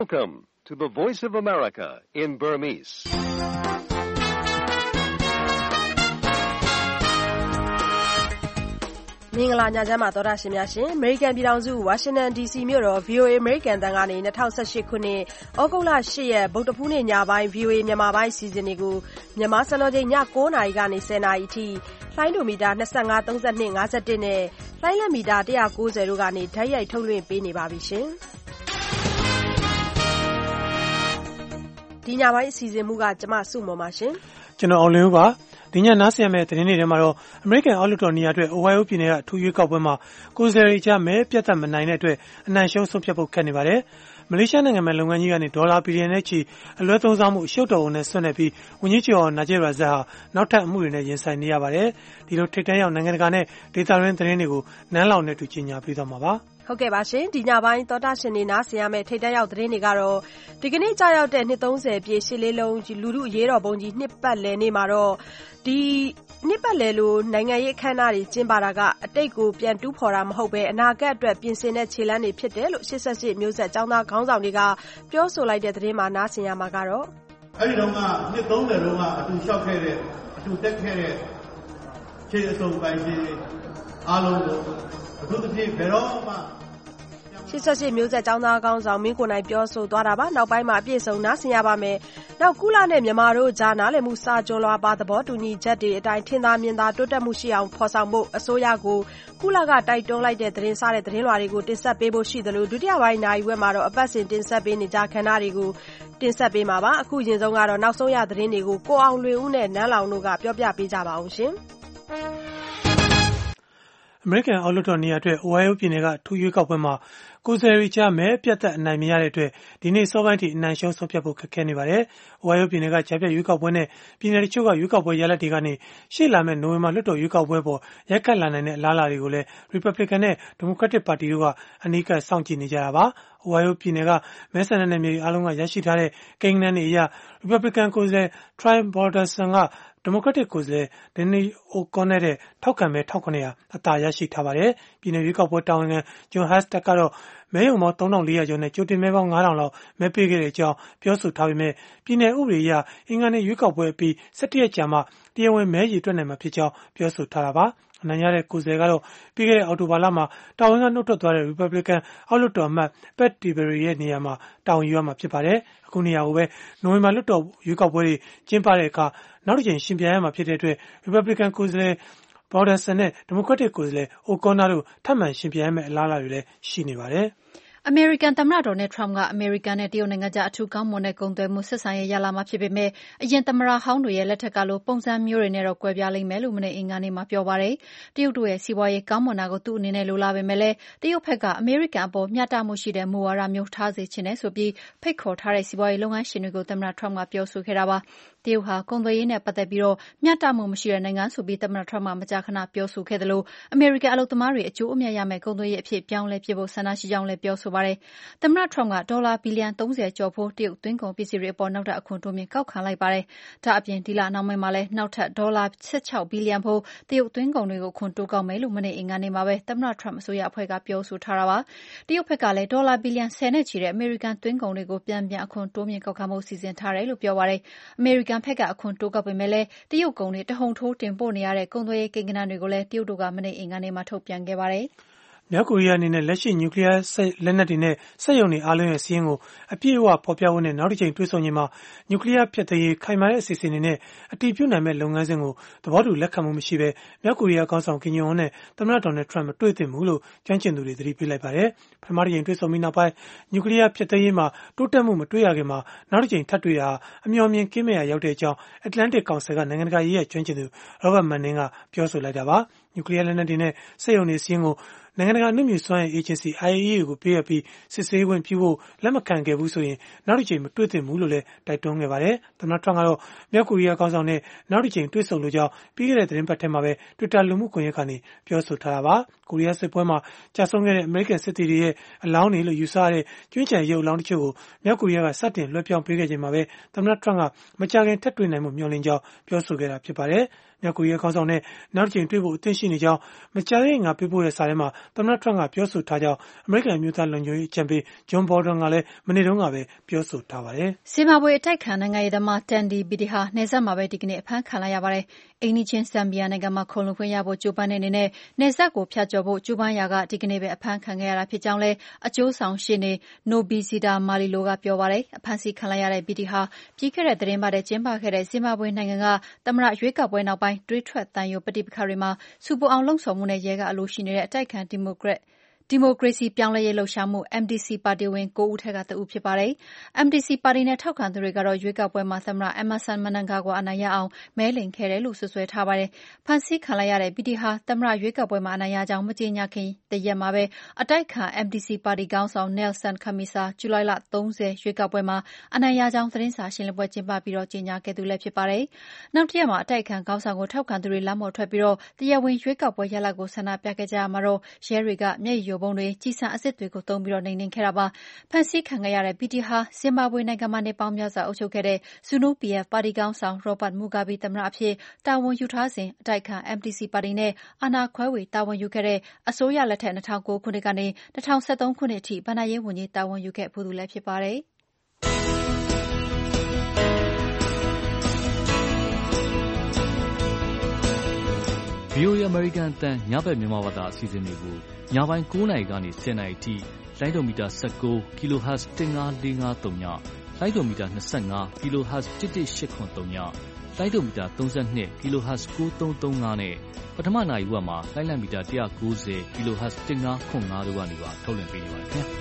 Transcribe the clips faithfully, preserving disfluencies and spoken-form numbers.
Welcome to the Voice of America in Burmese. ။မင်္ဂလာညချမ်းပါသောတာရှင်များရှင်။ American ပြည်ထောင်စု Washington ဒီ စီ မြို့တော် ဗွီအိုအေ American တန်ကနေ၂၀၁၈ခုနှစ်ဩဂုတ်လ၈ရက်ဗုဒ္ဓဖူးနေ့ညပိုင်း ဗွီအိုအေ မြန်မာပိုင်းအစီအစဉ်တွေကိုမြန်မာစံတော်ချိန်ည၉နာရီကနေ၁၀နာရီအထိလှိုင်းဒိုမီတာ၂၅ ၃၂ ၅၁နဲ့လှိုင်းလက်မီတာ၁၉၀တို့ကနေဓာတ်ရိုက်ထုတ်လွှင့်ပေးနေပါပြီရှင်။ဒီညပိုင်းအစီအစဉ်မူကကျမစုမော်ပါရှင်။ကျွန်တော်အောင်လင်းဦးပါ။ဒီညနားဆင်ရမယ့်သတင်းတွေထဲမှာတော့ American အောက်လွှတ်တော်နေရာအတွက် Ohio ပြည်နယ်ကအထူးရွေးကောက်ပွဲမှာကိုယ်စားလှယ်ကြားမဲပြတ်သက်မနိုင်တဲ့အတွက်အနိုင်ရှုံးဆုံးဖြတ်ဖို့ခက်နေပါတယ်။မလေးရှားနိုင်ငံမှာလုပ်ငန်းကြီးကနေဒေါ်လာဘီလီယံနဲ့ချီအလွဲသုံးစားမှုအရှုပ်တော်ဝင်နဲ့ဆွတ်နေပြီးဝန်ကြီးချုပ်နာဂျစ်ရာဇတ်ဟာနောက်ထပ်အမှုတွေနဲ့ရင်ဆိုင်နေရပါတယ်။ဒီလိုထိပ်တန်းရောက်နိုင်ငံတကာနဲ့ဒေသတွင်းသတင်းတွေကိုနန်းလောင်နဲ့တူကြီးညာပေးသွားမှာပါ။ဟုတ်ကဲ့ပါရှင်ဒီညပိုင်းသောတာရှင်နေနားဆင်ရမယ့်ထိပ်တန်းရောက်သတင်းတွေကတော့ဒီကနေ့ကြာရောက်တဲ့နှစ်သုံးဆယ်ပြည့်ရှစ်လေးလုံးလူထုအရေးတော်ပုံကြီးနှစ်ပတ်လည်နေ့မှာတော့ဒီနှစ်ပတ်လည်လိုနိုင်ငံရေးအခမ်းအနားတွေကျင်းပတာကအတိတ်ကိုပြန်တူးဖော်တာမဟုတ်ပဲအနာဂတ်အတွက်ပြင်ဆင်တဲ့ခြေလှမ်းတွေဖြစ်တယ်လို့ရှစ်ဆယ့်ရှစ်မျိုးဆက်ចောင်းသားခေါင်းဆောင်တွေကပြောဆိုလိုက်တဲ့သတင်းမှာနားဆင်ရမှာကတော့အဲ့ဒီတော့ကနှစ်သုံးဆယ်လုံးကအတူလျှောက်ခဲ့တဲ့အတူတက်ခဲ့တဲ့ခြေအစုံပိုင်းရှင်အားလုံးကိုအထူးသဖြင့်ဘယ်တော့မှရှစ်ဆယ့်ရှစ်မျိုးဆက်ចောင်းသားကောင်းဆောင်မင်းကိုနိုင်ပြောဆိုသွားတာပါနောက်ပိုင်းမှာအပြည့်စုံနားဆင်ရပါမယ်နောက်ကုလနဲ့မြန်မာတို့ကြားနားလည်မှုစာကြွလွာပါသဘောတူညီချက်တွေအတိုင်းထင်သာမြင်သာတိုးတက်မှုရှိအောင်ဖော်ဆောင်ဖို့အစိုးရကိုကုလကတိုက်တွန်းလိုက်တဲ့သတင်းစားတဲ့သတင်းလွှာတွေကိုတင်ဆက်ပေးဖို့ရှိတယ်လို့ဒုတိယပိုင်းနိုင်ဝက်မှာတော့အပတ်စဉ်တင်ဆက်ပေးနေကြခဏတွေကိုတင်ဆက်ပေးမှာပါအခုရင်ဆုံးကတော့နောက်ဆုံးရသတင်းတွေကိုကိုအောင်လွင်ဦးနဲ့နန်းလောင်တို့ကပြောပြပေးကြပါအောင်ရှင်အမေရိကန်အောက်လွှတ်တော်နေရာအတွက် Ohio ပြည်နယ်ကထူးရွေးကောက်ပွဲမှာကိုယ်စားလှယ်ကြားမဲပြတ်သက်အနိုင်မရတဲ့အတွက်ဒီနေ့စောပိုင်းထိအနိုင်ရှုံးဆုံးဖြတ်ဖို့ခက်ခဲနေပါတယ်။ Ohio ပြည်နယ်ကကြားဖြတ်ရွေးကောက်ပွဲနဲ့ပြည်နယ်တချို့ကရွေးကောက်ပွဲရလဒ်တွေကနေရှေ့လာမယ့်နိုဝင်ဘာလွှတ်တော်ရွေးကောက်ပွဲပေါ်ရိုက်ခတ်လာနိုင်တဲ့အလားအလာတွေကိုလည်း Republican နဲ့ Democratic ပါတီတို့ကအနီးကပ်စောင့်ကြည့်နေကြတာပါ။ Ohio ပြည်နယ်ကမဲဆန္ဒနယ်မြေအားလုံးကရရှိထားတဲ့ကိန်းဂဏန်းတွေအရ Republican ကိုယ်စားလှယ် Troy Balderson ကဒီမိုကရက်တစ်ကိုယ်စားလှယ် Danny O'Connor တဲ့ထောက်ခံမဲတစ်ထောင်ခုနှစ်ရာအသာရရှိထားပါတယ်။ပြည်နယ်ရွေးကောက်ပွဲတာဝန်ခံ Jon Husted ကတော့မဲရုံပေါင်းသုံးထောင်လေးရာကျော်နဲ့ကြိုတင်မဲပေါင်းငါးထောင်လောက်မဲပေးခဲ့တဲ့အကြောင်းပြောဆိုထားပေမဲ့ပြည်နယ်ဥပဒေအရအင်္ဂါနေ့ရွေးကောက်ပွဲအပြီး၁၁ရက်ကြာမှတရားဝင်မဲရေတွက်နိုင်မှာဖြစ်ကြောင်းပြောဆိုထားတာပါ။အနိုင်ရတဲ့ကိုယ်စားလှယ်ကတော့ပြီးခဲ့တဲ့အောက်တိုဘာလမှာတာဝန်ကနှုတ်ထွက်သွားတဲ့ Republican အောက်လွှတ်တော်အမတ် Pat Tiberi ရဲ့နေရာမှာတာဝန်ယူရမှာဖြစ်ပါတယ်။အခုနေရာကိုပဲနိုဝင်ဘာလွှတ်တော်ရွေးကောက်ပွဲတွေကျင်းပတဲ့အခါနောက်တစ်ချိန်ရှင်ပြိုင်ရမှာဖြစ်တဲ့အတွက် Republican ကိုယ်စားလှယ် Balderson နဲ့ Democratic ကိုယ်စားလှယ် O'Connor တို့ထပ်မံရှင်ပြိုင်ရမယ့်အလားအလာတွေလည်းရှိနေပါတယ်။အမေရိကန်သမ္မတဒေါ်နယ်ထရမ့်ကအမေရိကန်နဲ့တရုတ်နိုင်ငံကြားအထူးကောင်းမွန်တဲ့ကုန်သွယ်မှုဆက်ဆံရေးရလာမှာဖြစ်ပေမဲ့အရင်သမ္မတဟောင်းတွေရဲ့လက်ထက်ကလိုပုံစံမျိုးတွေနဲ့တော့ကွဲပြားလိမ့်မယ်လို့မနေ့အင်္ဂါနေ့မှာပြောပါတယ်။တရုတ်တို့ရဲ့စီးပွားရေးကောင်းမွန်တာကိုသူ့အနေနဲ့လိုလားပေမဲ့လည်းတရုတ်ဘက်ကအမေရိကန်အပေါ်မျှတမှုရှိတဲ့မူဝါဒမျိုးထားစေချင်တယ်ဆိုပြီးဖိတ်ခေါ်ထားတဲ့စီးပွားရေးလုပ်ငန်းရှင်တွေကိုသမ္မတထရမ့်ကပြောဆိုခဲ့တာပါ။တရုတ်ဟာကုန်သွယ်ရေးနဲ့ပတ်သက်ပြီးတော့မျှတမှုမရှိတဲ့နိုင်ငံဆိုပြီးသမ္မတထရမ့်ကမကြာခဏပြောဆိုခဲ့တယ်လို့အမေရိကန်အလုပ်သမားတွေအကျိုးအမြတ်ရမယ့်ကုန်သွယ်ရေးအဖြစ်ပြောင်းလဲပြဖို့ဆန္ဒရှိကြောင်းလည်းပြောဆိုပါတယ်။သမ္မတထရမ့်ကဒေါ်လာဘီလီယံသုံးဆယ်ကျော်ဖိုးတရုတ်သွင်းကုန်ပစ္စည်းတွေအပေါ်နောက်ထပ်အခွန်တိုးမြှင့်ကောက်ခံလိုက်ပါတယ်။ဒါအပြင်ဒီလနောက်ပိုင်းမှာလည်းနောက်ထပ်ဒေါ်လာ၁၆ဘီလီယံဖိုးတရုတ်သွင်းကုန်တွေကိုအခွန်တိုးကောက်မယ်လို့မနေ့အင်္ဂါနေ့မှာပဲသမ္မတထရမ့်အစိုးရအဖွဲ့ကပြောဆိုထားတာပါ။တရုတ်ဘက်ကလည်းဒေါ်လာဘီလီယံဆယ်နဲ့ချီတဲ့အမေရိကန်သွင်းကုန်တွေကိုပြန်ပြန်အခွန်တိုးမြှင့်ကောက်ခံဖို့စီစဉ်ထားတယ်လို့ပြောပါတယ်။အမေရိကန်ဘက်ကအခွန်တိုးကောက်ပေမဲ့လည်းတရုတ်ကုန်တွေတဟုန်ထိုးတင်ပို့နေရတဲ့ကုန်သွယ်ရေးကိန်းဂဏန်းတွေကိုလည်းတရုတ်တို့ကမနေ့အင်္ဂါနေ့မှာထုတ်ပြန်ခဲ့ပါတယ်။မြောက်ကိုရီးယားအနေနဲ့လက်ရှိနျူကလ িয়ার လက်နက်တွေနဲ့စက်ရုံတွေအားလုံးရဲ့စီးရင်ကိုအပြည့်အဝဖော်ပြဖို့နဲ့နောက်တစ်ချိန်တွေ့ဆုံချိန်မှာနျူကလ িয়ার ဖျက်သိမ်းရေးခိုင်မာတဲ့အစီအစဉ်တွေနဲ့အတည်ပြုနိုင်မဲ့လုပ်ငန်းစဉ်ကိုသဘောတူလက်ခံမှုမရှိဘဲမြောက်ကိုရီးယားခေါင်းဆောင်ကင်ဂျုံအွန်းနဲ့သမ္မတဒေါ်နယ်ထရမ့်မတွေ့သင့်ဘူးလို့ကျွမ်းကျင်သူတွေသတိပေးလိုက်ပါတယ်။ပထမတစ်ချိန်တွေ့ဆုံပြီးနောက်ပိုင်းနျူကလ িয়ার ဖျက်သိမ်းရေးမှာတိုးတက်မှုမတွေ့ရခင်မှာနောက်တစ်ချိန်ထပ်တွေ့တာအမျှော်မြင်ကင်းမဲ့ရာရောက်တဲ့အကြောင်း Atlantic Council ကနိုင်ငံတကာရေးရာကျွမ်းကျင်သူ Robert Manning ကပြောဆိုလိုက်တာပါ။နျူကလ িয়ার လက်နက်တွေနဲ့စက်ရုံတွေစီးရင်ကိုနိုင်ငံတကာအနုမြူစွမ်းအင်အေဂျင်စီ I A E A ကိုပေးအပ်ပြီးစစ်ဆေးခွင့်ပြုဖို့လက်မခံခဲ့ဘူးဆိုရင်နောက်တစ်ချိန်မတွေ့သင့်ဘူးလို့လည်းတိုက်တွန်းခဲ့ပါတယ်။သမ္မတထရမ့်ကတော့မြောက်ကိုရီးယားခေါင်းဆောင်နဲ့နောက်တစ်ချိန်တွေ့ဆုံလိုကြောင်းပြီးခဲ့တဲ့သတင်းပတ်ထဲမှာပဲ Twitter လူမှုကွန်ရက်ကနေပြောဆိုထားတာပါ။ကိုရီးယားစစ်ပွဲမှာကြာဆုံးခဲ့တဲ့အမေရိကန်စစ်သည်တွေရဲ့အလောင်းတွေလို့ယူဆရတဲ့ကျွင်းချံရုပ်အလောင်းတချို့ကိုမြောက်ကိုရီးယားကစတင်လွှဲပြောင်းပေးခဲ့ချိန်မှာပဲသမ္မတထရမ့်ကမကြာခင်ထပ်တွေ့နိုင်မှုမျှော်လင့်ကြောင်းပြောဆိုခဲ့တာဖြစ်ပါတယ်။မြောက်ကိုရီးယားခေါင်းဆောင်နဲ့နောက်တစ်ကြိမ်တွေ့ဖို့အသင့်ရှိနေကြောင်းမကြာသေးခင်ကပေးပို့တဲ့စာထဲမှာသမ္မတထရန့်ကပြောဆိုထားကြောင်းအမေရိကန်အမျိုးသားလုံခြုံရေးအကြံပေး John Bolton ကလည်းမနေ့တုန်းကပဲပြောဆိုထားပါတယ်။ဇင်ဘာဘွေအတိုက်ခံနိုင်ငံရေးသမား Tandi Biti ဟာနယ်စပ်မှာပဲဒီကနေ့အဖမ်းခံလိုက်ရပါတယ်။အိမ်နီးချင်းဇမ်ဘီယာနိုင်ငံမှာခုံလုံခွင့်ရဖို့ကြိုးပမ်းတဲ့အနေနဲ့နယ်စပ်ကိုဖြတ်ကျော်ဖို့ကြိုးပမ်းရာကဒီကနေ့ပဲအဖမ်းခံခဲ့ရတာဖြစ်ကြောင်းလည်းအကျိုးဆောင်ရှေ့နေ Nobizita Malilo ကပြောပါတယ်။အဖမ်းဆီးခံလိုက်ရတဲ့ Biti ဟာပြီးခဲ့တဲ့သီတင်းပတ်ထဲကျင်းပခဲ့တဲ့ဇင်ဘာဘွေနိုင်ငံကသမ္မတရွေးကောက်ပွဲနောက်ပိုင်းတွေးထွက်သံယိုပဋိပက္ခတွေမှာဆူပူအောင်လှုံ့ဆော်မှုနဲ့ရဲကအလိုရှိနေတဲ့အတိုက်အခံဒီမိုကရက်ဒီမိုကရေစီပြောင်းလဲရေးလှုပ်ရှားမှု M D C ပါတီဝင်၉ဦးထက်ကတဦးဖြစ်ပါတယ်။ M D C ပါတီနဲ့ထောက်ခံသူတွေကတော့ရွေးကောက်ပွဲမှာသမ္မတ Emmerson Mnangagwa အနိုင်ရအောင်မဲလိမ်ခဲ့တယ်လို့စွပ်စွဲထားပါတယ်။ဖမ်းဆီးခံလိုက်ရတဲ့ Biti ဟာသမ္မတရွေးကောက်ပွဲမှာအနိုင်ရကြောင်းမကြေညာခင်တရက်မှာပဲအတိုက်အခံ M D C ပါတီခေါင်းဆောင် Nelson Chamisa ဇူလိုင်လ၃၀ရွေးကောက်ပွဲမှာအနိုင်ရကြောင်းသတင်းစာရှင်းလင်းပွဲကျင်းပပြီးကြေညာခဲ့သူလည်းဖြစ်ပါတယ်။နောက်တစ်ရက်မှာအတိုက်အခံခေါင်းဆောင်ကိုထောက်ခံသူတွေလမ်းပေါ်ထွက်ပြီးတရားဝင်ရွေးကောက်ပွဲရလဒ်ကိုဆန္ဒပြခဲ့ကြရာမှာတော့ရဲတွေကမျက်ရည်ယိုဗုံးတွေကျည်ဆံအစစ်တွေကိုသုံးပြီးနှိမ်နင်းခဲ့တာပါ။ဖမ်းဆီးခံခဲ့ရတဲ့ Biti ဟာဇင်ဘာဘွေနိုင်ငံမှာနှစ်ပေါင်းများစွာအုပ်ချုပ်ခဲ့တဲ့ ဇူနူး ပီ အက်ဖ် ပါတီခေါင်းဆောင် Robert Mugabe သမ္မတအဖြစ်တာဝန်ယူထားစဉ်အတိုက်အခံ M D C ပါတီနဲ့အာဏာခွဲဝေတာဝန်ယူခဲ့တဲ့အစိုးရလက်ထက်၂၀၀၉ခုနှစ်ကနေ၂၀၁၃ခုနှစ်အထိဘဏ္ဍာရေးဝန်ကြီးတာဝန်ယူခဲ့ဖူးသူလည်းဖြစ်ပါတယ်။ဗွီအိုအေ American အသံညဘက်မြန်မာဘာသာအစီအစဉ်တွေကိုညပိုင်း၉နာရီကနေ၁၀နာရီထိလိုင်းဒိုမီတာ၁၉ kHz ၁၅၄၅၃ညလိုင်းဒိုမီတာ၂၅ kHz ၁၁၈၇၃ညလိုင်းဒိုမီတာ၃၂ kHz ၉၃၃၅နဲ့ပထမနာရီဝက်မှာလိုင်းလံမီတာ၁၉၀ kHz ၁၅၇၅တို့ကနေပါထုတ်လွှင့်ပေးနေပါတယ်ခင်ဗျာ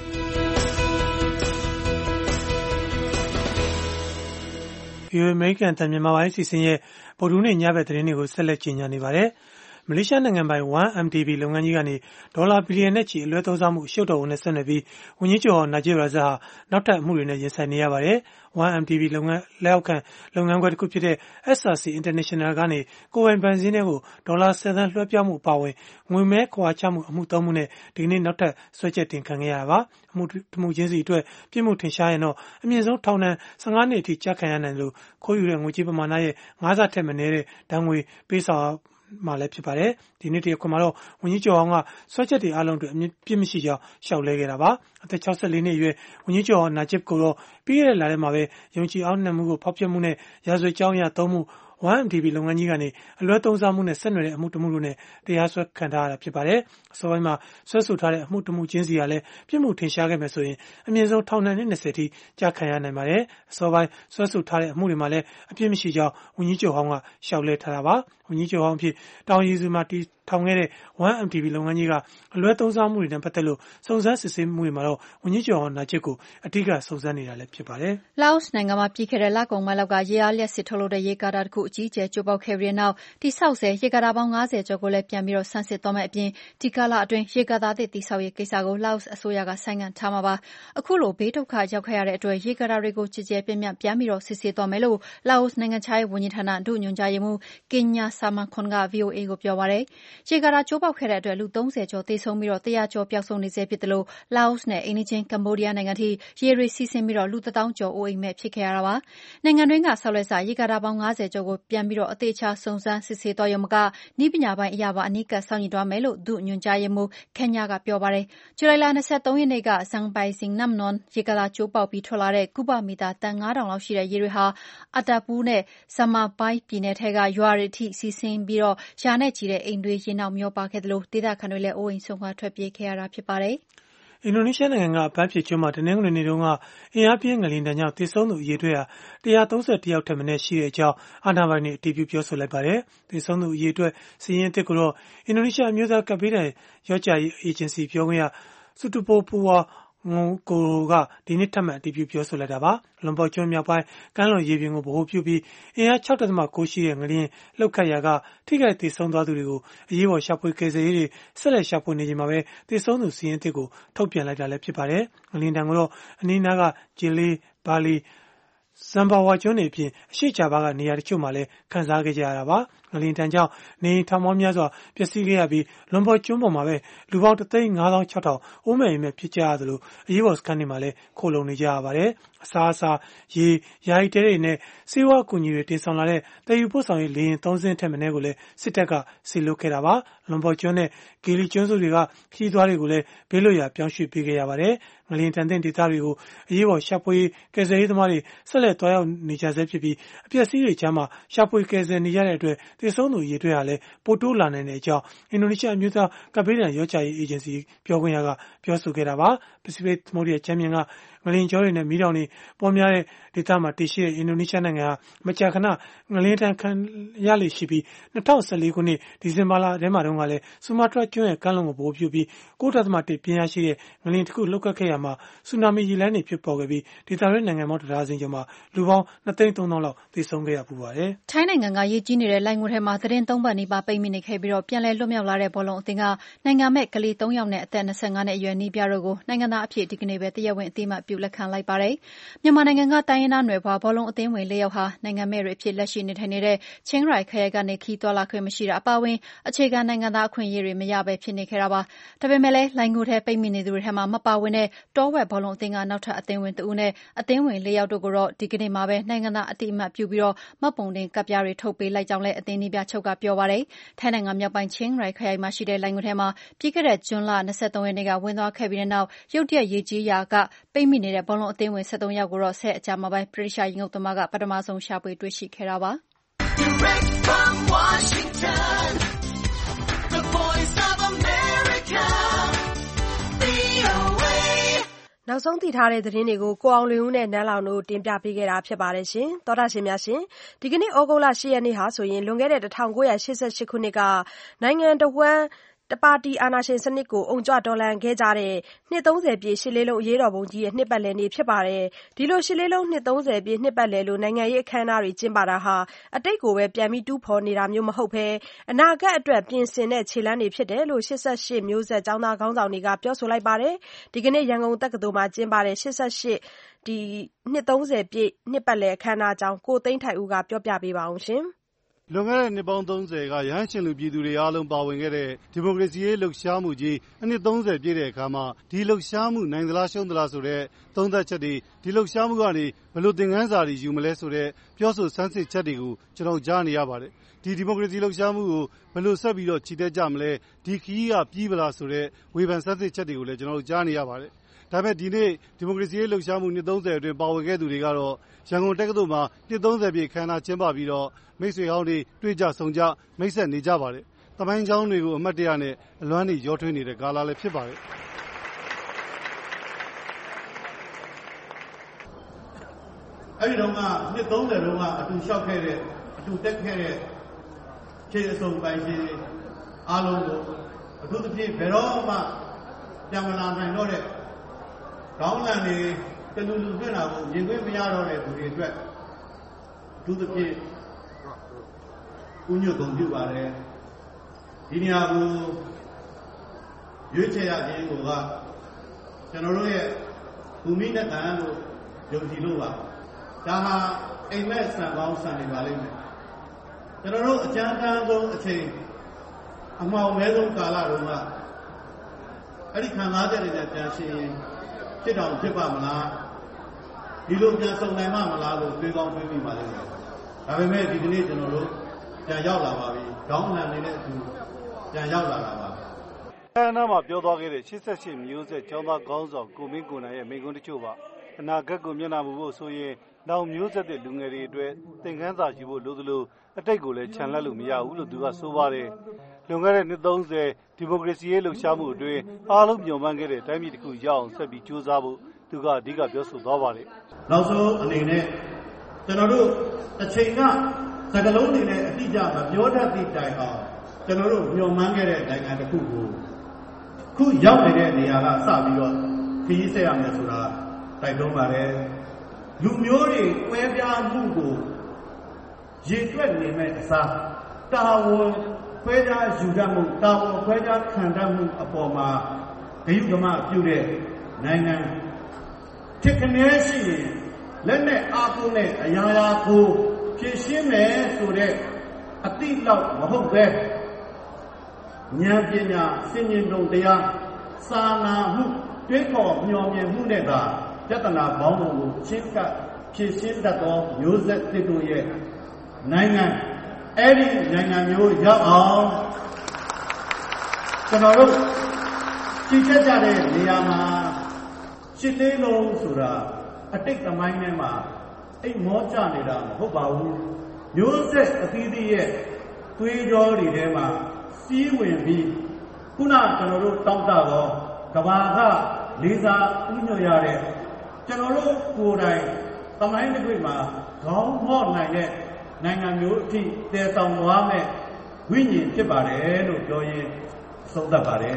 ဗွီအိုအေ American အသံမြန်မာပိုင်းအစီအစဉ်ရဲ့ဗုဒ္ဓဟူးနေ့ညဘက်သတင်းတွေကိုဆက်လက်ကြီးညာနေပါတယ်။မလေးရှားနိုင်ငံပိုင် one M D B လုပ်ငန်းကြီးကနေဒေါ်လာဘီလီယံနဲ့ချီအလွဲသုံးစားမှုအရှုပ်တော်ဝင်နဲ့ဆက်နွယ်ပြီးဝန်ကြီးချုပ်ဟောင်းနာဂျစ်ရာဇတ်ဟာနောက်ထပ်အမှုတွေနဲ့ရင်ဆိုင်နေရပါတယ်။ one M D B လုပ်ငန်းလက်အောက်ခံလုပ်ငန်းခွဲတစ်ခုဖြစ်တဲ့ S R C International ကနေကိုယ်ပိုင်ဘဏ်စည်းတွေကိုဒေါ်လာဆယ်သန်းလွှဲပြောင်းမှုအပါအဝင်ငွေမဲခွာချမှုအမှုသုံးမှုနဲ့ဒီကနေ့နောက်ထပ်စွဲချက်တင်ခံခဲ့ရတာပါ။အမှုတမှုချင်းစီအတွက်ပြစ်မှုထင်ရှားရင်တော့အမြင့်ဆုံးထောင်ဒဏ်၁၅နှစ်အထိကျခံရနိုင်လို့ခိုးယူတဲ့ငွေကြေးပမာဏရဲ့ငါးဆထက်မနည်းတဲ့ဒဏ်ငွေပေးဆောင်မှာလည်းဖြစ်ပါတယ်။ဒီနေ့တရက်ခွင်မှာတော့ဝန်ကြီးချုပ်အောင်ကစွဲချက်တွေအလုံးအတွက်အပြစ်မရှိကြောင်းရှောက်လဲခဲ့တာပါ။အသက်၆၄နှစ်အရွယ်ဝန်ကြီးချုပ်အောင်နာဂျစ်ကိုတော့ပြီးခဲ့တဲ့လထဲမှာပဲယုံကြည်အောင်နှံမှုကိုဖောက်ဖျက်မှုနဲ့ရာဇဝတ်ကြောင်းအရသုံးမှု one M D B လုပ်ငန်းကြီးကနေအလွဲသုံးစားမှုနဲ့ဆက်နွယ်တဲ့အမှုတမှုတို့နဲ့တရားစွဲခံထားရတာဖြစ်ပါတယ်။အစောပိုင်းမှာဆွဲဆိုထားတဲ့အမှုတမှုချင်းစီကလည်းပြစ်မှုထင်ရှားခဲ့မယ်ဆိုရင်အမြင့်ဆုံးထောင်ဒဏ်နှစ်၂၀ထိကြာခံရနိုင်ပါတယ်။အစောပိုင်းဆွဲဆိုထားတဲ့အမှုတွေမှာလည်းအပြစ်မရှိကြောင်းဝန်ကြီးချုပ်ဟောင်းကရှောက်လဲထားတာပါ။ဝန်ကြီးချုပ်ဟောင်းအဖြစ်တောင်ရီစုမှာတီထောင်ခဲ့တဲ့ one M D B လုပ်ငန်းကြီးကအလွဲသုံးစားမှုတွေနဲ့ပတ်သက်လို့စုံစမ်းစစ်ဆေးမှုတွေမှာတော့ဝန်ကြီးချုပ်ဟောင်းနာဂျစ်ကိုအဓိကစုံစမ်းနေတာလည်းဖြစ်ပါတယ်။လာအိုနိုင်ငံမှာပြီးခဲ့တဲ့လကုန်ပိုင်းလောက်ကရေအားလျှပ်စစ်ထုတ်လုပ်တဲ့ရေကာတာတစ်ခုအကြီးအကျယ်ကျိုးပေါက်ခဲ့ပြီးတဲ့နောက်တိဆောက်ဆဲရေကာတာပေါင်း၅၀ကျော်ကိုလည်းပြန်ပြီးဆန်းစစ်သွားမယ့်အပြင်ဒီကာလအတွင်းရေကာတာသစ်တည်ဆောက်ရေးကိစ္စကိုလာအိုအစိုးရကဆိုင်းငံ့ထားမှာပါ။အခုလိုဘေးဒုက္ခရောက်ခဲ့ရတဲ့အတွက်ရေကာတာတွေကိုကြည်ကြဲပြန့်ပြန့်ပြန်ပြီးစစ်ဆေးသွားမယ်လို့လာအိုနိုင်ငံခြားရေးဝန်ကြီးဌာနဒုညွှန်ကြားရေးမှူးကင်ညာဆာမန်ခွန်က ဗွီအိုအေကိုပြောပါတယ်။ရေကာတာကျိုးပေါက်ခဲ့တဲ့အတွက်လူ၃၀ကျော်သေဆုံးပြီးတစ်ရာကျော်ပျောက်ဆုံးနေဆဲဖြစ်တယ်လို့လာအိုနဲ့အိမ်နီးချင်းကမ္ဘောဒီးယားနိုင်ငံထိရေတွေစီးဆင်းပြီးလူတစ်သောင်းကျော်အိုးအိမ်မဲ့ဖြစ်ခဲ့ရတာပါ။နိုင်ငံတွင်းကဆောက်လက်စရေကာတာပေါင်း၅၀ကျော်ကိုပြန်ပြီးအသေးချာစုံစမ်းစစ်ဆေးသွားရုံမကနည်းပညာပိုင်းအရပါအနီးကပ်စောင့်ကြည့်သွားမယ်လို့ဒုညွှန်ကြားရေးမှူးကင်ညာကပြောပါတယ်။ဇူလိုင်လ၂၃ရက်နေ့ကဇန်ပိုင်စင်နမ်နွန်ရေကာတာကျိုးပေါက်ပြီးထွက်လာတဲ့ကုဗမီတာတန်၅ထောင်လောက်ရှိတဲ့ရေတွေဟာအတာပူးနဲ့ဆာမာဘိုင်းပြည်နယ်ထဲကရွာတွေအထိစီးဆင်းပြီးရာနဲ့ချီတဲ့အိမ်တွေရေနောက်မျောပါခဲ့တယ်လို့ဒေသခံတွေလည်းအိုးအိမ်စွန့်ခွာထွက်ပြေးခဲ့ရတာဖြစ်ပါတယ်။အင်ဒိုနီးရှားနိုင်ငံကအပန်းဖြေကျွန်းမှာတနင်္ဂနွေနေ့တုန်းကအင်အားပြင်းငလျင်တန်းကြောင့်သေဆုံးသူအရေအတွက်ဟာတစ်ရာသုံးဆယ့်တစ်ယောက်ထက်မနည်းရှိတဲ့အကြောင်းအာဏာပိုင်တွေအတည်ပြုပြောဆိုလိုက်ပါတယ်။သေဆုံးသူအရေအတွက်စာရင်းအသစ်ကိုတော့အင်ဒိုနီးရှားအမျိုးသားကပ်ဘေးဒဏ်ရော့ကျရေးအေဂျင်စီပြောခွင့်ရစူတူပိုပူဝါငုံကိုကဒီနေ့ထပ်မံအတည်ပြုပြောဆိုလိုက်တာပါ။လွန်ပေါကျွန်းမြောက်ပိုင်းကမ်းလွန်ရေပြင်ကိုဗဟိုပြုပြီးအင်အား ၆ ဒသမ ၉ ရှိတဲ့ငလျင်လှုပ်ခတ်ရာကထိခိုက်သေဆုံးသွားသူတွေကိုအရေးပေါ်ရှာဖွေကယ်ဆယ်ရေးတွေဆက်လက်ရှာဖွေနေချိန်မှာပဲသေဆုံးသူစီးရင်အသစ်ကိုထုတ်ပြန်လိုက်တာလည်းဖြစ်ပါတယ်။ငလျင်တံကိုတော့အနီးနားကဂျီလီဘာလီဇမ်ဘာဝါကျွန်းတွေအပြင်အရှိချာဘာကနေရာတချို့မှာလည်းခန်းစားခဲ့ကြရတာပါငလျင်တန်ကြောင့်နေထောင်ပေါင်းများစွာပျက်စီးခဲ့ရပြီးလွန်ပေါ်ကျွန်းပေါ်မှာပဲလူပေါင်းတစ်သိန်းငါးသောင်းခြောက်ထောင်အိုးမဲ့အိမ်မဲ့ဖြစ်ကြရသလိုအရေးပေါ်စခန်းတွေမှာလည်းခိုလုံနေကြရပါတယ်အစားအစာရေယာယီတဲတွေနဲ့စေဝါအကူအညီတွေတင်ဆောင်လာတဲ့တည်ယူပို့ဆောင်ရေးလေယာဉ်သုံးစင်းထက်မနည်းကိုလည်းစစ်တပ်ကစီလုခဲ့တာပါလွန်ပေါ်ကျွန်းနဲ့ဂီလီကျွန်းစုတွေကခီးသွားတွေကိုလည်းဘေးလွတ်ရာပြောင်းရွှေ့ပေးခဲ့ရပါတယ်ငလျင်တန်တဲ့ဒေသတွေကိုအရေးပေါ်ရှာဖွေကယ်ဆယ်ရေးသမားတွေဆက်လက်တွားရောက်နေကြဆဲဖြစ်ပြီးအပျက်စီးတွေကြားမှာရှာဖွေကယ်ဆယ်နေရတဲ့အတွက်သေဆုံးသူအရေအတွက်ဟာလည်းပိုတိုးလာနိုင်တဲ့အကြောင်းအင်ဒိုနီးရှားအမျိုးသားကပ်ဘေးဒဏ်ရောချရေးအေဂျင်စီပြောခွင့်ရကပြောဆိုခဲ့တာပါပစိဖိတ်သမုဒ္ဒရာချမ်းမြေကငလျင်ကြောတွေနဲ့မီးတောင်တွေပေါ်များတဲ့ဒေသမှာတည်ရှိတဲ့အင်ဒိုနီးရှားနိုင်ငံဟာမကြာခဏငလျင်တန်ခံရလေရှိပြီး၂၀၁၄ခုနှစ်ဒီဇင်ဘာလထဲမှာတုန်းကလည်းဆူမာတြာကျွန်းရဲ့ကမ်းလွန်ကိုဗဟိုပြုပြီး၉.၁ပြင်းအားရှိတဲ့ငလျင်တစ်ခုလှုပ်ခတ်ခဲ့ရမှာဆူနာမီရေလှိုင်းတွေဖြစ်ပေါ်ခဲ့ပြီးဒေသတွင်းနိုင်ငံပေါင်းတစ်ဒါဇင်ကျော်မှာလူပေါင်း၂သိန်းသုံးသောင်းလောက်သေဆုံးခဲ့ရပူပါတယ်။ထိုင်းနိုင်ငံကရေကြီးနေတဲ့လိုင်ငူထဲမှာသတင်းသုံးပတ်နီးပါးပိတ်မိနေခဲ့ပြီးတော့ပြန်လည်လွတ်မြောက်လာတဲ့ဘောလုံးအသင်းကနိုင်ငံမဲ့ကလေးသုံးယောက်နဲ့အသက်၂၅နှစ်အရွယ်နီးပြတို့ကိုနိုင်ငံသားအဖြစ်ဒီကနေ့ပဲတရားဝင်အသိအမှတ်ပြုလက်ခံလိုက်ပါတယ်။မြန်မာနိုင်ငံကတိုင်းရင်းသားနွယ်ဖွားဘောလုံးအသင်းဝင်လေးယောက်ဟာနိုင်ငံမဲ့တွေအဖြစ်လက်ရှိနေထိုင်နေတဲ့ချင်းရိုင်ခရိုင်ကနေခီးသွားလာခွင့်မရှိတာအပါအဝင်အခြေခံနိုင်ငံသားအခွင့်အရေးတွေမရဘဲဖြစ်နေခဲ့တာပါ။ဒါပေမဲ့လည်းလိုင်ငူထဲပိတ်မိနေသူတွေထဲမှာမပါဝင်တဲ့တောဝက်ဘောလုံးအသင်းကနောက်ထပ်အသင်းဝင်တဦးနဲ့အသင်းဝင်လေးယောက်တို့ကိုတော့ဒီကနေ့မှာပဲနိုင်ငံသားအသိအမှတ်ပြုပြီးတော့မှတ်ပုံတင်ကပ်ပြားတွေထုတ်ပေးလိုက်ကြောင်းလည်းအသင်းနည်းပြချုပ်ကပြောပါတယ်။ထိုင်းနိုင်ငံမြောက်ပိုင်းချင်းရိုင်ခရိုင်မှာရှိတဲ့လိုင်ငူထဲမှာပြီးခဲ့တဲ့ဇွန်လ၂၃ရက်နေ့ကဝင်သွားခဲ့ပြီးတဲ့နောက်ရုတ်တရက်ရေကြီးရာကပိတ်မိနေတဲ့ဘောလုံးအသင်းဝင်၁၃ယောက်ကိုတော့ဆယ်အကြာမှာပဲဗြိတိရှရေငုပ်သမားကပထမဆုံးရှာဖွေတွေ့ရှိခဲ့တာပါ။ Direct from Washington, the Voice of America, V O A နောက်ဆုံးသိထားတဲ့သတင်းတွေကိုကိုအောင်လွင်ဦးနဲ့နန်းလောင်တို့တင်ပြပေးခဲ့တာဖြစ်ပါတယ်ရှင်။သောတာရှင်များရှင်ဒီကနေ့ဩဂုတ်လ၈ရက်နေ့ဟာဆိုရင်လွန်ခဲ့တဲ့၁၉၈၈ခုနှစ်ကနိုင်ငံတော်ဝန်တပါတီအာဏာရှင်စနစ်ကိုအုံကြွတော်လှန်ခဲ့ကြတဲ့နှစ်သုံးဆယ်ပြည့်ရှစ်လေးလုံးအရေးတော်ပုံကြီးရဲ့နှစ်ပတ်လည်နေ့ဖြစ်ပါတယ်။ဒီလိုရှစ်လေးလုံးနှစ်သုံးဆယ်ပြည့်နှစ်ပတ်လည်လို့နိုင်ငံရေးအခမ်းအနားတွေကျင်းပတာဟာအတိတ်ကိုပဲပြန်ပြီးတူးဖော်နေတာမျိုးမဟုတ်ဘဲအနာဂတ်အတွက်ပြင်ဆင်တဲ့ခြေလှမ်းတွေဖြစ်တယ်လို့ရှစ်ဆယ့်ရှစ်မျိုးဆက်ကျောင်းသားခေါင်းဆောင်တွေကပြောဆိုလိုက်ပါတယ်။ဒီကနေ့ရန်ကုန်တက္ကသိုလ်မှာကျင်းပတဲ့ရှစ်ဆယ့်ရှစ်ဒီနှစ်သုံးဆယ်ပြည့်နှစ်ပတ်လည်အခမ်းအနားအကြောင်းကိုသိန်းထိုက်ဦးကပြောပြပေးပါအောင်ရှင်။လွန်ခဲ့တဲ့နှစ်ပေါင်းသုံးဆယ်ကရဟန်းရှင်လူပြည်သူတွေအားလုံးပါဝင်ခဲ့တဲ့ဒီမိုကရေစီရေးလှုပ်ရှားမှုကြီးအနှစ်သုံးဆယ်ပြည့်တဲ့အခါမှာဒီလှုပ်ရှားမှုနိုင်သလားရှုံးသလားဆိုတဲ့သုံးသပ်ချက်တွေဒီလှုပ်ရှားမှုကနေဘယ်လိုသင်ခန်းစာတွေယူမလဲဆိုတဲ့ပြောဆိုဆန်းစစ်ချက်တွေကိုကျွန်တော်ကြားနေရပါတယ်ဒီဒီမိုကရေစီလှုပ်ရှားမှုကိုဘယ်လိုဆက်ပြီးတော့ချီတက်ကြမလဲဒီခရီးကပြီးပလားဆိုတဲ့ဝေဖန်ဆန်းစစ်ချက်တွေကိုလည်းကျွန်တော်ကြားနေရပါတယ်ဒါပေမဲ့ဒီနေ့ဒီမိုကရေစီရေးလှုပ်ရှားမှုနှစ်သုံးဆယ်အတွင်းပါဝင်ခဲ့သူတွေကတော့ရန်ကုန်တက္ကသိုလ်မှာနှစ်သုံးဆယ်ပြည့်ခမ်းနားကျင်းပပြီးတော့မိတ်ဆွေဟောင်းတွေတွေ့ကြဆုံကြမိတ်ဆက်နေကြပါတယ်။တမိုင်းချောင်းတွေကိုအမတ်တရနဲ့အလွမ်းတွေရောထွေးနေတဲ့ကာလလည်းဖြစ်ပါတယ်။အဲဒီတော့ကနှစ်သုံးဆယ်လုံးကအတူလျှောက်ခဲ့တဲ့အတူတက်ခဲ့တဲ့ခြေအစုံပိုင်ရှင်အားလုံးကိုအထူးသဖြင့်ဘယ်တော့မှပြန်မလာနိုင်တော့တဲ့ခေါင်းလန်တွေတလူလူဖြစ်လာကိုမြင်ခွင့်မရတော့တဲ့သူတွေအတွက်အထူးသဖြင့်ဥညွတ်ကုန်ပြုပါတယ်ဒီနေရာကိုရွေးချယ်ရခြင်းကိုကကျွန်တော်တို့ရဲ့ဘူမိနဲ့တန်လို့ယုံကြည်လို့ပါဒါဟာအိမ်မက်ဆန်ကောင်းဆန်နေပါလိမ့်မယ်ကျွန်တော်တို့အကြမ်းတမ်းဆုံးအချိန်အမှောင်မဲဆုံးကာလတုန်းကအဲ့ဒီခံစားချက်တွေနဲ့ပြန်ရှင်းရင်ဖြစ်တော်ဖြစ်ပါမလားဒီလိုပြန်ဆုံနိုင်မှမလားလို့တွေးကောင်းတွေးမိပါလိမ့်မယ်ဒါပေမဲ့ဒီကနေ့ကျွန်တော်တို့ပြန်ရောက်လာပါပြီခေါင်းလှန်နေတဲ့အတူပြန်ရောက်လာတာပါခမ်းနားမှာပြောသွားခဲ့တဲ့ရှစ်ဆယ့်ရှစ်မျိုးဆက်ကျောင်းသားခေါင်းဆောင်ကိုမင်းကိုနိုင်ရဲ့မိန့်ခွန်းတချို့ပါအနာဂတ်ကိုမျက်နှာမူဖို့ဆိုရင်နောက်မျိုးဆက်တဲ့လူငယ်တွေအတွက်သင်ခန်းစာယူဖို့လိုသလိုအတိတ်ကိုလည်းခြံလက်လို့မရဘူးလို့သူကဆိုပါတယ်လွန်ခဲ့တဲ့နှစ်သုံးဆယ်ဒီမိုကရေစီရေးလှုပ်ရှားမှုအတွင်းအားလုံးမျှော်မှန်းခဲ့တဲ့တိုင်းပြည်တစ်ခုရအောင်ဆက်ပြီးကြိုးစားဖို့သူကအဓိကပြောဆိုသွားပါတယ်နောက်ဆုံးအနေနဲ့ကျွန်တော်တို့တစ်ချိန်ကစကလုံးတွေနဲ့အတိအကျမပြောတတ်သည့်တိုင်အောင်ကျွန်တော်တို့မျှော်မှန်းခဲ့တဲ့နိုင်ငံတစ်ခုကိုခုရောက်နေတဲ့နေရာကစပြီးတော့ခရီးဆက်ရမယ်ဆိုတာတိုက်တွန်းပါတယ်လူမျိုးတွေကွဲပြားမှုကိုရည်တွက်နေမဲ့အစားတာဝန်ခွဲခြားယူတတ်မှုတာဝန်ခွဲခြားခံတတ်မှုအပေါ်မှာဂရုဓမ္မပြုတဲ့နိုင်ငံထစ်ခနဲရှိရင်လက်နဲ့အားကိုးနဲ့အရာရာကိုဖြည့်ရှင်းမယ်ဆိုတဲ့အတိလောက်မဟုတ်ပဲဉာဏ်ပညာစင်ញင်တုံတရားစာနာမှုတွေးခေါ်မျှော်မြင်မှုနဲ့သာပြဿနာပေါင်းစုံကိုချင်းကပ်ဖြည့်ရှင်းတတ်သောမျိုးဆက်သစ်တို့ရဲ့နိုင်ငံအဲ့ဒီနိုင်ငံမျိုးရောက်အောင်ကျွန်တော်တို့ကြည့်ချက်ကြတဲ့နေရာမှာရှစ်လေးလုံးဆိုတာအတိတ်သမိုင်းထဲမှာအိမ်မောကျနေတာမဟုတ်ပါဘူးမျိုးဆက်အသီးသီးရဲ့သွေးကြောတွေထဲမှာစီးဝင်ပြီးခုနကျွန်တော်တို့တောက်တာတော့ကဘာကလေးစားဥညွှတ်ရတဲ့ကျွန်တော်တို့ကိုယ်တိုင်သမိုင်းတစ်ခုမှာခေါင်းမော့နိုင်တဲ့နိုင်ငံမျိုးအထိတည်ဆောင်သွားမဲ့ဝိညာဉ်ဖြစ်ပါတယ်လို့ပြောရင်သုံးသပ်ပါတယ်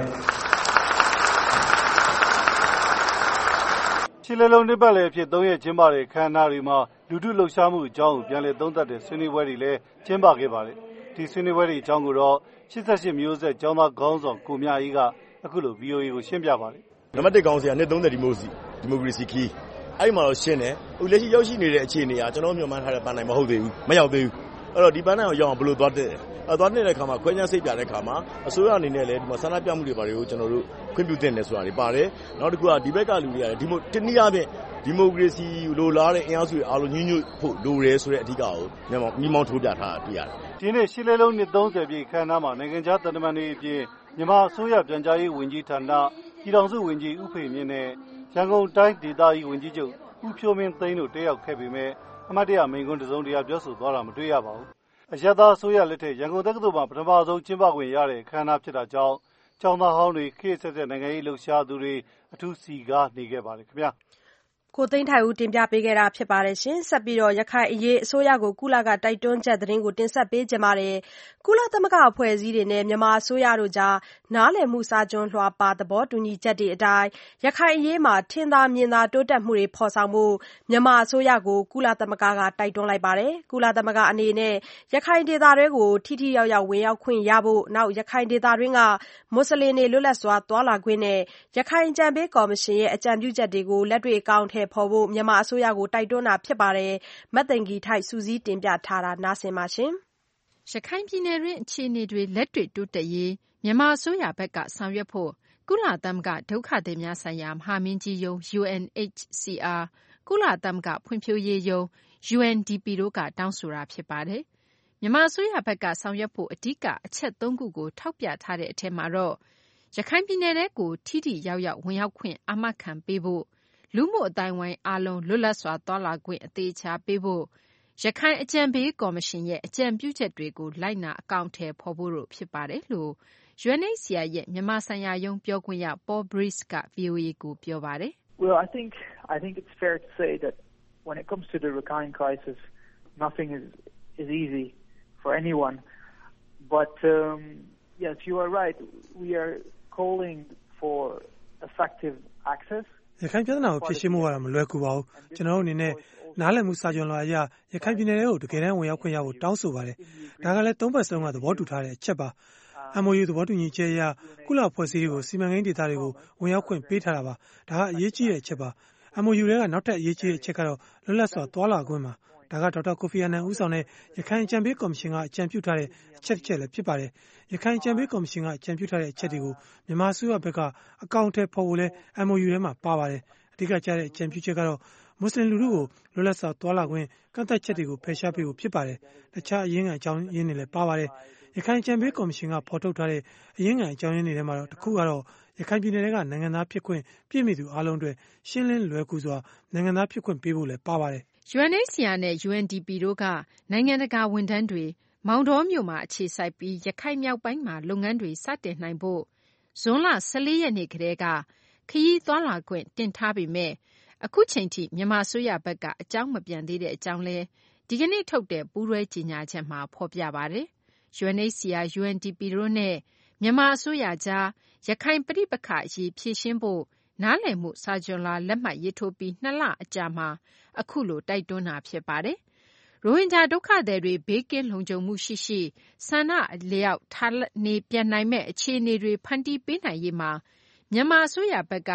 ချီလလုံးနှစ်ပတ်လည်အဖြစ်သုံးရက်ကျင်းပတဲ့ခမ်းနားတွေမှာလူထုလှုပ်ရှားမှုအကြောင်းကိုပြန်လည်သုံးသပ်တဲ့ဆွေးနွေးပွဲတွေလည်းကျင်းပခဲ့ပါတယ်ဒီဆွေးနွေးပွဲတွေအကြောင်းကိုတော့ရှစ်ရှစ်မျိုးဆက်ကျောင်းသားခေါင်းဆောင်ကိုမြအေးကအခုလို ဗီအိုအေ ကိုရှင်းပြပါတယ်နံပါတ်တစ်ခေါင်းစဉ်ကနှစ်သုံးဆယ်ဒီမိုကရေစီဒီမိုကရေစီခီးအဲ့မှာတော့ရှင်းတယ်အခုလက်ရှိရောက်ရှိနေတဲ့အခြေအနေကကျွန်တော်မျှော်မှန်းထားတဲ့ပန်းနိုင်မဟုတ်သေးဘူးမရောက်သေးဘူးအဲ့တော့ဒီပန်းနိုင်ကိုရောက်အောင်ဘယ်လိုသွားတဲ့အဲသွားနေတဲ့အခါမှာခွဲခြမ်းစိတ်ပြတဲ့အခါမှာအစိုးရအနေနဲ့လည်းဒီမှာဆန္ဒပြမှုတွေပါတယ်ကိုကျွန်တော်တို့ခွင့်ပြုသင့်တယ်ဆိုတာတွေပါတယ်နောက်တစ်ခုကဒီဘက်ကလူတွေကလည်းဒီမိုတနည်းအားဖြင့်ဒီမိုကရေစီလိုလားတဲ့အင်အားစုတွေအားလုံးညှိညွတ်ဖို့လိုတယ်ဆိုတဲ့အဓိကကိုမြန်မာမိမောင်းထိုးပြထားတာတွေ့ရတယ်ဒီနေ့ရှစ်လေးလုံးနှစ်သုံးဆယ်ပြည့်ခမ်းနားမှာနိုင်ငံခြားသံတမန်တွေအပြင်မြန်မာအစိုးရပြန်ကြားရေးဝန်ကြီးဌာနပြည်ထောင်စုဝန်ကြီးဦးဖေမြင့်နဲ့ရန်ကုန်တိုင်းဒေသကြီးဝန်ကြီးချုပ်ဦးဖြိုးမင်းသိန်းတို့တက်ရောက်ခဲ့ပေမဲ့အမတ်တရမိန့်ခွန်းတစုံတရာပြောဆိုသွားတာမတွေ့ရပါဘူးအရသာအစိုးရလက်ထက်ရန်ကုန်တက္ကသိုလ်မှာပထမဆုံးကျင်းပခွင့်ရတဲ့ခမ်းနားဖြစ်တာကြောင့်ကျောင်းသားဟောင်းတွေခေတ်ဆက်ဆက်နိုင်ငံရေးလှုပ်ရှားသူတွေအထူးစီကားနေခဲ့ပါတယ်ခင်ဗျာကိုသိန်းထိုင်ဦးတင်ပြပေးခဲ့တာဖြစ်ပါတယ်ရှင်ဆက်ပြီးတော့ရခိုင်အရေးအစိုးရကိုကုလကတိုက်တွန်းချက်သတင်းကိုတင်ဆက်ပေးကြပါမယ်ကုလသမဂ္ဂအဖွဲ့အစည်းတွေနဲ့မြန်မာအစိုးရတို့ကြားနားလည်မှုစာချုပ်လွှာပါသဘောတူညီချက်တွေအတိုင်းရခိုင်အရေးမှာထင်သာမြင်သာတိုးတက်မှုတွေဖော်ဆောင်ဖို့မြန်မာအစိုးရကိုကုလသမဂ္ဂကတိုက်တွန်းလိုက်ပါတယ်ကုလသမဂ္ဂအနေနဲ့ရခိုင်ဒေသတွေကိုထိထိရောက်ရောက်ဝင်ရောက်ခွင့်ရဖို့နောက်ရခိုင်ဒေသတွင်းကမွတ်စလင်တွေလွတ်လပ်စွာသွားလာခွင့်နဲ့ရခိုင်အကြံပေးကော်မရှင်ရဲ့အကြံပြုချက်တွေကိုလက်တွေ့အကောင်အထည်ဖော်ဖို့မြန်မာအစိုးရကိုတိုက်တွန်းတာဖြစ်ပါတယ်။မသိင်္ဂီထိုက်စူးစီးတင်ပြထားတာနားဆင်ပါရှင်။ရခိုင်ပြည်နယ်တွင်အခြေအနေတွေလက်တွေ့တိုးတက်ရေးမြန်မာအစိုးရဘက်ကဆောင်ရွက်ဖို့ကုလသမဂ္ဂဒုက္ခသည်များဆိုင်ရာမဟာမင်းကြီးရုံး ယူအန် အိတ်စီ အာ ကုလသမဂ္ဂဖွံ့ဖြိုးရေးရုံး ယူအန် ဒီ ပီ တို့ကတောင်းဆိုတာဖြစ်ပါတယ်။မြန်မာအစိုးရဘက်ကဆောင်ရွက်ဖို့အဓိကအချက်သုံးခုကိုထောက်ပြထားတဲ့အထက်မှာတော့ရခိုင်ပြည်နယ်ထဲကိုထိထိရောက်ရောက်ဝင်ရောက်ခွင့်အာမခံပေးဖို့လူမှုအတိုင်းဝိုင်းအားလုံးလွတ်လပ်စွာသွားလာခွင့်အသေးချာပေးဖို့ရခိုင်အကြံပေးကော်မရှင်ရဲ့အကြံပြုချက်တွေကိုလိုက်နာအကောင့်ထဲဖော်ဖို့တို့ဖြစ်ပါတယ်လို့ ယူအန် အိတ်စီ အာ ရဲ့မြန်မာဆိုင်ရာရုံးပြောခွင့်ရ Paul Brice က ဗွီအိုအေ ကိုပြောပါတယ်။ Well, I think I think it's fair to say that when it comes to the Rakhine crisis, nothing is is easy for anyone. But um, yes, you are right. We are calling for effective access. ရခိုင်ပြည်နယ်ကိုဖြစ်ရှင်းမှုကတော့မလွယ်ကူပါဘူးကျွန်တော်တို့အနေနဲ့နားလည်မှုစာချုပ်လွှာအရရခိုင်ပြည်နယ်ကိုတကယ်တမ်းဝင်ရောက်ခွင့်ရဖို့တောင်းဆိုပါတယ်ဒါကလည်းသုံးဘက်စလုံးကသဘောတူထားတဲ့အချက်ပါ အမ် အို ယူ သဘောတူညီချက်အရကုလအဖွဲ့အစည်းတွေကိုစီမံကိန်းဒေသတွေကိုဝင်ရောက်ခွင့်ပေးထားတာပါဒါကအရေးကြီးတဲ့အချက်ပါ အမ် အို ယူ တွေကနောက်ထပ်အရေးကြီးတဲ့အချက်ကတော့လွတ်လပ်စွာသွားလာခွင့်ပါဒါကဒေါက်တာကိုဖီအာနန်ဦးဆောင်တဲ့ရခိုင်အကြံပေးကော်မရှင်ကအကြံပြုထားတဲ့အချက်တစ်ချက်လည်းဖြစ်ပါတယ်ရခိုင်အကြံပေးကော်မရှင်ကအကြံပြုထားတဲ့အချက်တွေကိုမြန်မာအစိုးရဘက်ကအကောင့်ထဲဖော်ဖို့လဲ အမ် အို ယူ ထဲမှာပါပါတယ်အဓိကကျတဲ့အကြံပြုချက်ကတော့မွတ်စလင်လူထုကိုလွတ်လပ်စွာသွားလာခွင့်ကန့်သတ်ချက်တွေကိုဖယ်ရှားပေးဖို့ဖြစ်ပါတယ်တခြားအရင်းခံအကြောင်းရင်းတွေလည်းပါပါတယ်ရခိုင်အကြံပေးကော်မရှင်ကဖော်ထုတ်ထားတဲ့အရင်းခံအကြောင်းရင်းတွေထဲမှာတော့တစ်ခုကတော့ရခိုင်ပြည်နယ်ကနိုင်ငံသားဖြစ်ခွင့်ပြည့်မီသူအားလုံးအတွက်ရှင်းလင်းလွယ်ကူစွာနိုင်ငံသားဖြစ်ခွင့်ပေးဖို့လည်းပါပါတယ်ယူအန် အိတ်စီ အာ နဲ့ ယူအန် ဒီ ပီ တို့ကနိုင်ငံတကာဝန်ထမ်းတွေမောင်တောမြို့မှာအခြေစိုက်ပြီးရခိုင်မြောက်ပိုင်းမှာလုပ်ငန်းတွေစတင်နိုင်ဖို့ဇွန်လဆယ်လေးရက်နေ့ကတည်းကခရီးသွားလာခွင့်တင်ထားပေမဲ့အခုချိန်ထိမြန်မာအစိုးရဘက်ကအကြောင်းမပြန်သေးတဲ့အကြောင်းလဲဒီကနေ့ထုတ်တဲ့ပူးတွဲကြေညာချက်မှာဖော်ပြပါတယ်။ ယူအန် အိတ်စီ အာ ယူအန် ဒီ ပီ တို့နဲ့မြန်မာအစိုးရကြားရခိုင်ပဋိပက္ခအရေးဖြေရှင်းဖို့နားလည်မှုစာချွန်လွှာလက်မှတ်ရေးထိုးပြီးနှစ်လအကြာမှာအခုလိုတိုက်တွန်းတာဖြစ်ပါတယ်။ရိုဟင်ဂျာဒုက္ခသည်တွေဘေးကင်းလုံခြုံမှုရှိရှိဆန္ဒအလျောက်ဌာနေပြန်နိုင်မဲ့အခြေအနေတွေဖန်တီးပေးနိုင်ရေးမှာမြန်မာအစိုးရဘက်က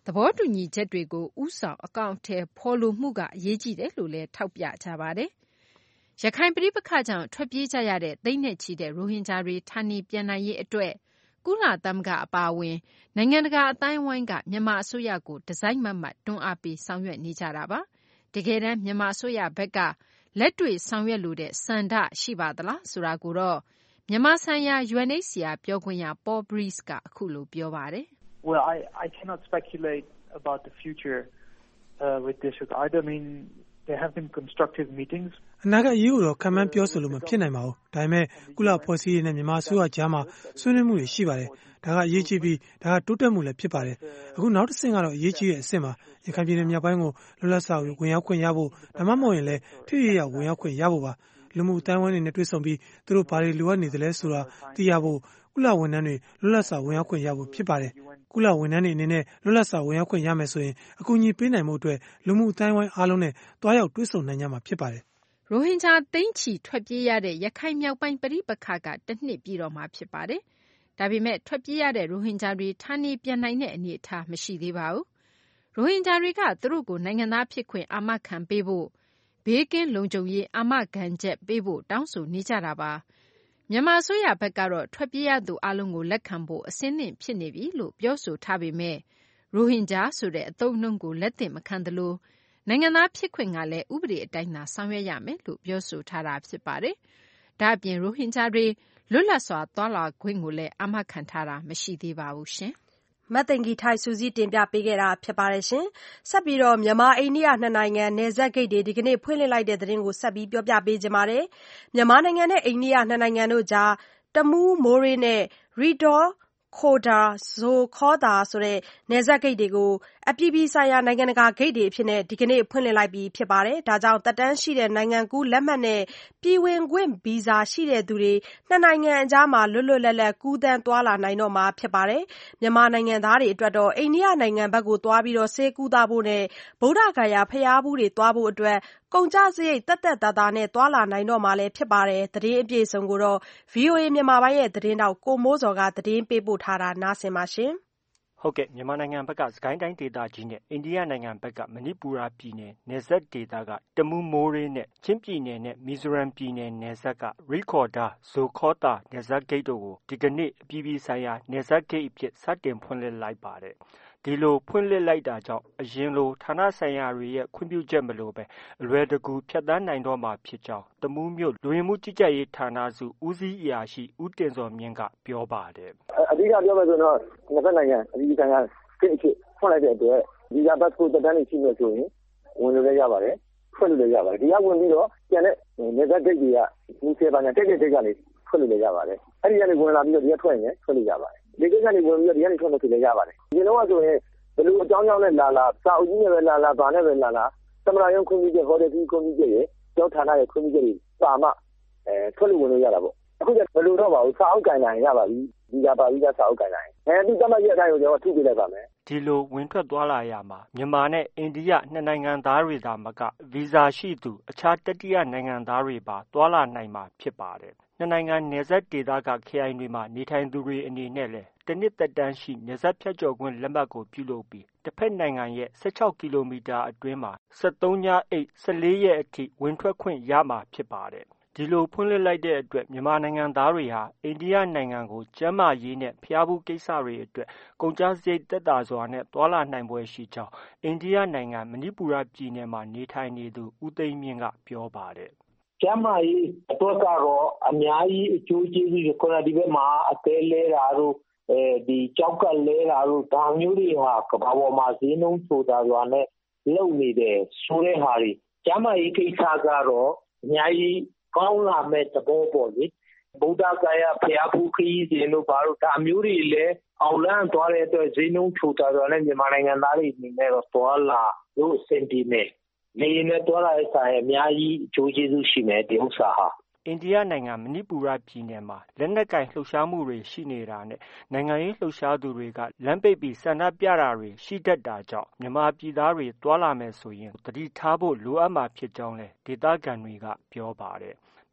သဘောတူညီချက်တွေကိုဦးဆောင်အကောင်အထည်ဖော်လိုမှုကအရေးကြီးတယ်လို့လည်းထောက်ပြကြပါတယ်။ရခိုင်ပဋိပက္ခကြောင့်ထွက်ပြေးကြရတဲ့သိန်းနဲ့ချီတဲ့ရိုဟင်ဂျာတွေဌာနေပြန်နိုင်ရေးအတွက်ကုလသမဂ္ဂအပါအဝင်နိုင်ငံတကာအသိုင်းအဝိုင်းကမြန်မာအစိုးရကိုတစိုက်မတ်မတ်တွန်းအားပေးဆောင်ရွက်နေကြတာပါ။တကယ်တမ်းမြန်မာအစိုးရဘက်ကလက်တွေ့ဆောင်ရွက်လိုတဲ့စံဒရှိပါသလားဆိုတာကိုတော့မြန်မာဆိုင်ရာ U N H C R ပြောခွင့်ရ Paul Breeze ကအခုလိုပြောပါတယ်။ Well, I I cannot speculate about the future uh, with this regard. I mean, there have been constructive meetings. အနာဂတ်အရေးကိုတော့ခံမှန်းပြောဆိုလို့မဖြစ်နိုင်ပါဘူး။ဒါပေမဲ့ကုလဖွဲ့စည်းရေးနဲ့မြန်မာအစိုးရကြားမှာဆွေးနွေးမှုတွေရှိပါတယ်။ဒါကအရေးကြီးပြီးဒါကတိုးတက်မှုလည်းဖြစ်ပါတယ်။အခုနောက်တစ်ဆင့်ကတော့အရေးကြီးတဲ့အဆင့်မှာရခိုင်ပြည်နယ်မြောက်ပိုင်းကိုလွတ်လပ်စွာဝင်ရောက်ခွင့်ရဖို့ဒါမှမဟုတ်ရင်လည်းထိရရဝင်ရောက်ခွင့်ရဖို့ပါ။လူမှုအတိုင်းအဝိုင်းတွေနဲ့တွေ့ဆုံပြီးသူတို့ဘာတွေလိုအပ်နေသလဲဆိုတာသိရဖို့ကုလဝန်ထမ်းတွေလွတ်လပ်စွာဝင်ရောက်ခွင့်ရဖို့ဖြစ်ပါတယ်။ကုလဝန်ထမ်းတွေအနေနဲ့လွတ်လပ်စွာဝင်ရောက်ခွင့်ရမယ်ဆိုရင်အကူအညီပေးနိုင်မှုအတွက်လူမှုအတိုင်းအဝိုင်းအားလုံးနဲ့တွားရောက်တွေ့ဆုံနိုင်ကြမှာဖြစ်ပါတယ်။ရိုဟင်ဂျာသိန်းချီထွက်ပြေးရတဲ့ရခိုင်မြောက်ပိုင်းပဋိပက္ခကတစ်နှစ်ပြည့်တော့မှာဖြစ်ပါတယ်။ဒါပေမဲ့ထွက်ပြေးရတဲ့ရိုဟင်ဂျာတွေဌာနေပြန်နိုင်တဲ့အနေအထားမရှိသေးပါဘူး။ရိုဟင်ဂျာတွေကသူတို့ကိုနိုင်ငံသားဖြစ်ခွင့်အာမခံပေးဖို့ဘေးကင်းလုံခြုံရေးအာမခံချက်ပေးဖို့တောင်းဆိုနေကြတာပါ။မြန်မာအစိုးရဘက်ကတော့ထွက်ပြေးရသူအလုံးကိုလက်ခံဖို့အဆင်သင့်ဖြစ်နေပြီလို့ပြောဆိုထားပေမဲ့ရိုဟင်ဂျာဆိုတဲ့အသုံးအနှုန်းကိုလက်သင့်မခံသလိုနိုင်ငံသားဖြစ်ခွင့်ကလည်းဥပဒေအတိုင်းသာဆောင်ရွက်ရမယ်လို့ပြောဆိုထားတာဖြစ်ပါတယ်။ဒါ့အပြင်ရိုဟင်ဂျာတွေလွတ်လပ်စွာသွားလာခွင့်ကိုလည်းအာမခံထားတာမရှိသေးပါဘူးရှင်။မသိင်္ဂီထိုက်စုစည်းတင်ပြပေးခဲ့တာဖြစ်ပါတယ်ရှင်။ဆက်ပြီးတော့မြန်မာအိန္ဒိယနှစ်နိုင်ငံနယ်စပ်ဂိတ်တွေဒီကနေ့ဖွင့်လှစ်လိုက်တဲ့သတင်းကိုဆက်ပြီးပြောပြပေးကြပါမယ်။မြန်မာနိုင်ငံနဲ့အိန္ဒိယနှစ်နိုင်ငံတို့ကြားတမူးမိုးရေးနဲ့ရီတော်ခိုဒါဇိုခေါ်တာဆိုတဲ့နယ်စပ်ဂိတ်တွေကိုအပြည်ပြည်ဆိုင်ရာနိုင်ငံတကာဂိတ်တွေအဖြစ်နဲ့ဒီကနေ့ဖွင့်လှစ်လိုက်ပြီဖြစ်ပါတယ်။ဒါကြောင့်တက်တန်းရှိတဲ့နိုင်ငံကူးလက်မှတ်နဲ့ပြည်ဝင်ခွင့်ဗီဇာရှိတဲ့သူတွေနှစ်နိုင်ငံအကြားမှာလွတ်လွတ်လပ်လပ်ကူးသန်းသွားလာနိုင်တော့မှာဖြစ်ပါတယ်။မြန်မာနိုင်ငံသားတွေအတွက်တော့အိန္ဒိယနိုင်ငံဘက်ကိုသွားပြီးတော့ဆေးကုသဖို့နဲ့ဗုဒ္ဓဂါယာဖျားဘူးတွေသွားဖို့အတွက်ကုန်ကျစရိတ်တက်တက်တာတာနဲ့သွားလာနိုင်တော့မှာလည်းဖြစ်ပါတယ်။သတင်းအပြည့်အစုံကိုတော့ ဗွီအိုအေ မြန်မာပိုင်းရဲ့သတင်းတောက်ကိုမိုးစော်ကသတင်းပေးပို့ထားတာနားဆင်ပါရှင်။ဟုတ်ကဲ့မြန်မာနိုင်ငံဘက်ကစကိုင်းတိုင်းဒေသကြီးနဲ့အိန္ဒိယနိုင်ငံဘက်ကမဏိပူရပြည်နယ်နယ်စပ်ဒေသကတမူးမိုးရေးနဲ့ချင်းပြည်နယ်နဲ့မီဇိုရမ်ပြည်နယ်နယ်စပ်ကရီခေါ်ဒါဇိုခေါတာနယ်စပ်ဂိတ်တို့ကိုဒီကနေ့အပြည်ပြည်ဆိုင်ရာနယ်စပ်ဂိတ်အဖြစ်စတင်ဖွင့်လှစ်လိုက်ပါတယ်။ဒီလိုဖွင့်လှစ်လိုက်တာကြောင့်အရင်လိုဌာနဆိုင်ရာတွေရဲ့ခွင့်ပြုချက်မလိုပဲအလွယ်တကူဖြတ်သန်းနိုင်တော့မှာဖြစ်ကြောင်းတမူးမြို့လူဝင်မှုကြီးကြပ်ရေးဌာနစုဦးစီးအရာရှိဦးတင်စောမြင့်ကပြောပါတယ်။အဓိကပြောမယ်ဆိုတော့နှစ်ဖက်နိုင်ငံအပြည်ပြည်ဆိုင်ရာဂိတ်အဖြစ်ဖွင့်လိုက်တဲ့အတွက်ဗီဇာပတ်စပို့တက်တန်းတွေရှိနေဆိုရင်ဝင်လို့လည်းရပါတယ်ဖွင့်လို့လည်းရပါတယ်ဒီကဝင်ပြီးတော့ကျန်တဲ့နယ်စပ်ဂိတ်တွေကဒီစေပါညာတက်တဲ့ဂိတ်ကနေဖွင့်လို့လည်းရပါတယ်အဲ့ဒီကနေဝင်လာပြီးတော့ဒီကထွက်ရင်ထွက်လို့ရပါတယ်ဒီကိစ္စကနေဝင်ပြီးတော့ဒီကနေထွက်လို့လည်းရပါတယ်ဒီလိုကဆိုရင်ဘယ်လိုအကြောင်းကြောင့်လဲလာလာစာအုပ်ကြီးနဲ့ပဲလာလာဗာနဲ့ပဲလာလာသမရာရုံးခွင့်ပြုချက်ဟောတဲ့ဒီခွင့်ပြုချက်ရဲ့ကျောင်းဌာနရဲ့ခွင့်ပြုချက်တွေပါမှအဲထွက်လို့ဝင်လို့ရတာပေါ့အခုကျဘယ်လိုတော့ပါဘူးစာအုပ်ကန်နိုင်ရပါပြီဒီကပါပြီးသားစာအုပ်ကန်နိုင်အဲဒီတမတ်ရဲ့အတိုင်းကိုကျွန်တော်ထုတ်ပြလိုက်ပါမယ်ဒီလိုဝင်ထွက်သွားလာရမှာမြန်မာနဲ့အိန္ဒိယနှစ်နိုင်ငံသားတွေသာမကဗီဇာရှိသူအခြားတတိယနိုင်ငံသားတွေပါသွားလာနိုင်မှာဖြစ်ပါတယ်နှစ်နိုင်ငံနယ်စပ်ဒေသကခရိုင်တွေမှာနေထိုင်သူတွေအနေနဲ့လည်းတနစ်သက်တမ်းရှိနယ်စပ်ဖြတ်ကျော်ခွင့်လက်မှတ်ကိုပြုလုပ်ပြီးတစ်ဖက်နိုင်ငံရဲ့၁၆ကီလိုမီတာအတွင်းမှာ၁၃ညအိတ်၁၄ရက်အထိဝင်ထွက်ခွင့်ရမှာဖြစ်ပါတယ်ဒီလိုဖွင့်လှစ်လိုက်တဲ့အတွက်မြန်မာနိုင်ငံသားတွေဟာအိန္ဒိယနိုင်ငံကိုကျန်းမာရေးနဲ့ဖျားဖူးကိစ္စတွေအတွက်ကုန်ကျစရိတ်သက်သာစွာနဲ့သွားလာနိုင်ပွဲရှိကြောင်းအိန္ဒိယနိုင်ငံမဏိပူရပြည်နယ်မှာနေထိုင်နေသူဦးသိန်းမြင့်ကပြောပါတယ်ကျန်းမာရေးအတွက်ကတော့အများကြီးအကျိုးကျေးဇူးတွေခေါ်တာဒီဘက်မှာအသေးလဲတာတို့အဲဒီကြောက်ကလဲတာတို့ဒါမျိုးတွေဟာကဘာပေါ်မှာဈေးနှုန်းဆိုတာစွာနဲ့လုံနေတယ်ဆိုတဲ့ဟာတွေကျန်းမာရေးကိစ္စကတော့အများကြီးကောင်းလာမဲ့သဘောပေါ့လေဗုဒ္ဓဂါယာဖျားဖူးခရီးစဉ်တို့ဘာလို့ဒါမျိုးတွေလည်းအောင်လန်းသွားတဲ့အတွက်ဈေးနှုန်းချိုတာဆိုတော့မြန်မာနိုင်ငံသားတွေအနေနဲ့တော့သွားလာလို့အဆင်ပြေမယ်နေနဲ့သွားလာတဲ့ဆိုင်အများကြီးအကျိုးကျေးဇူးရှိမယ်ဒီဥစ္စာဟာအိန္ဒိယနိုင်ငံမဏိပူရပြည်နယ်မှာလက်နက်ကင်လှုပ်ရှားမှုတွေရှိနေတာနဲ့နိုင်ငံရေးလှုပ်ရှားသူတွေကလမ်းပိတ်ပြီးဆန္ဒပြတာတွေရှိတတ်တာကြောင့်မြန်မာပြည်သားတွေတွာလာမယ်ဆိုရင်သတိထားဖို့လိုအပ်မှာဖြစ်ကြောင်းလည်းဒေသခံတွေကပြောပါတယ်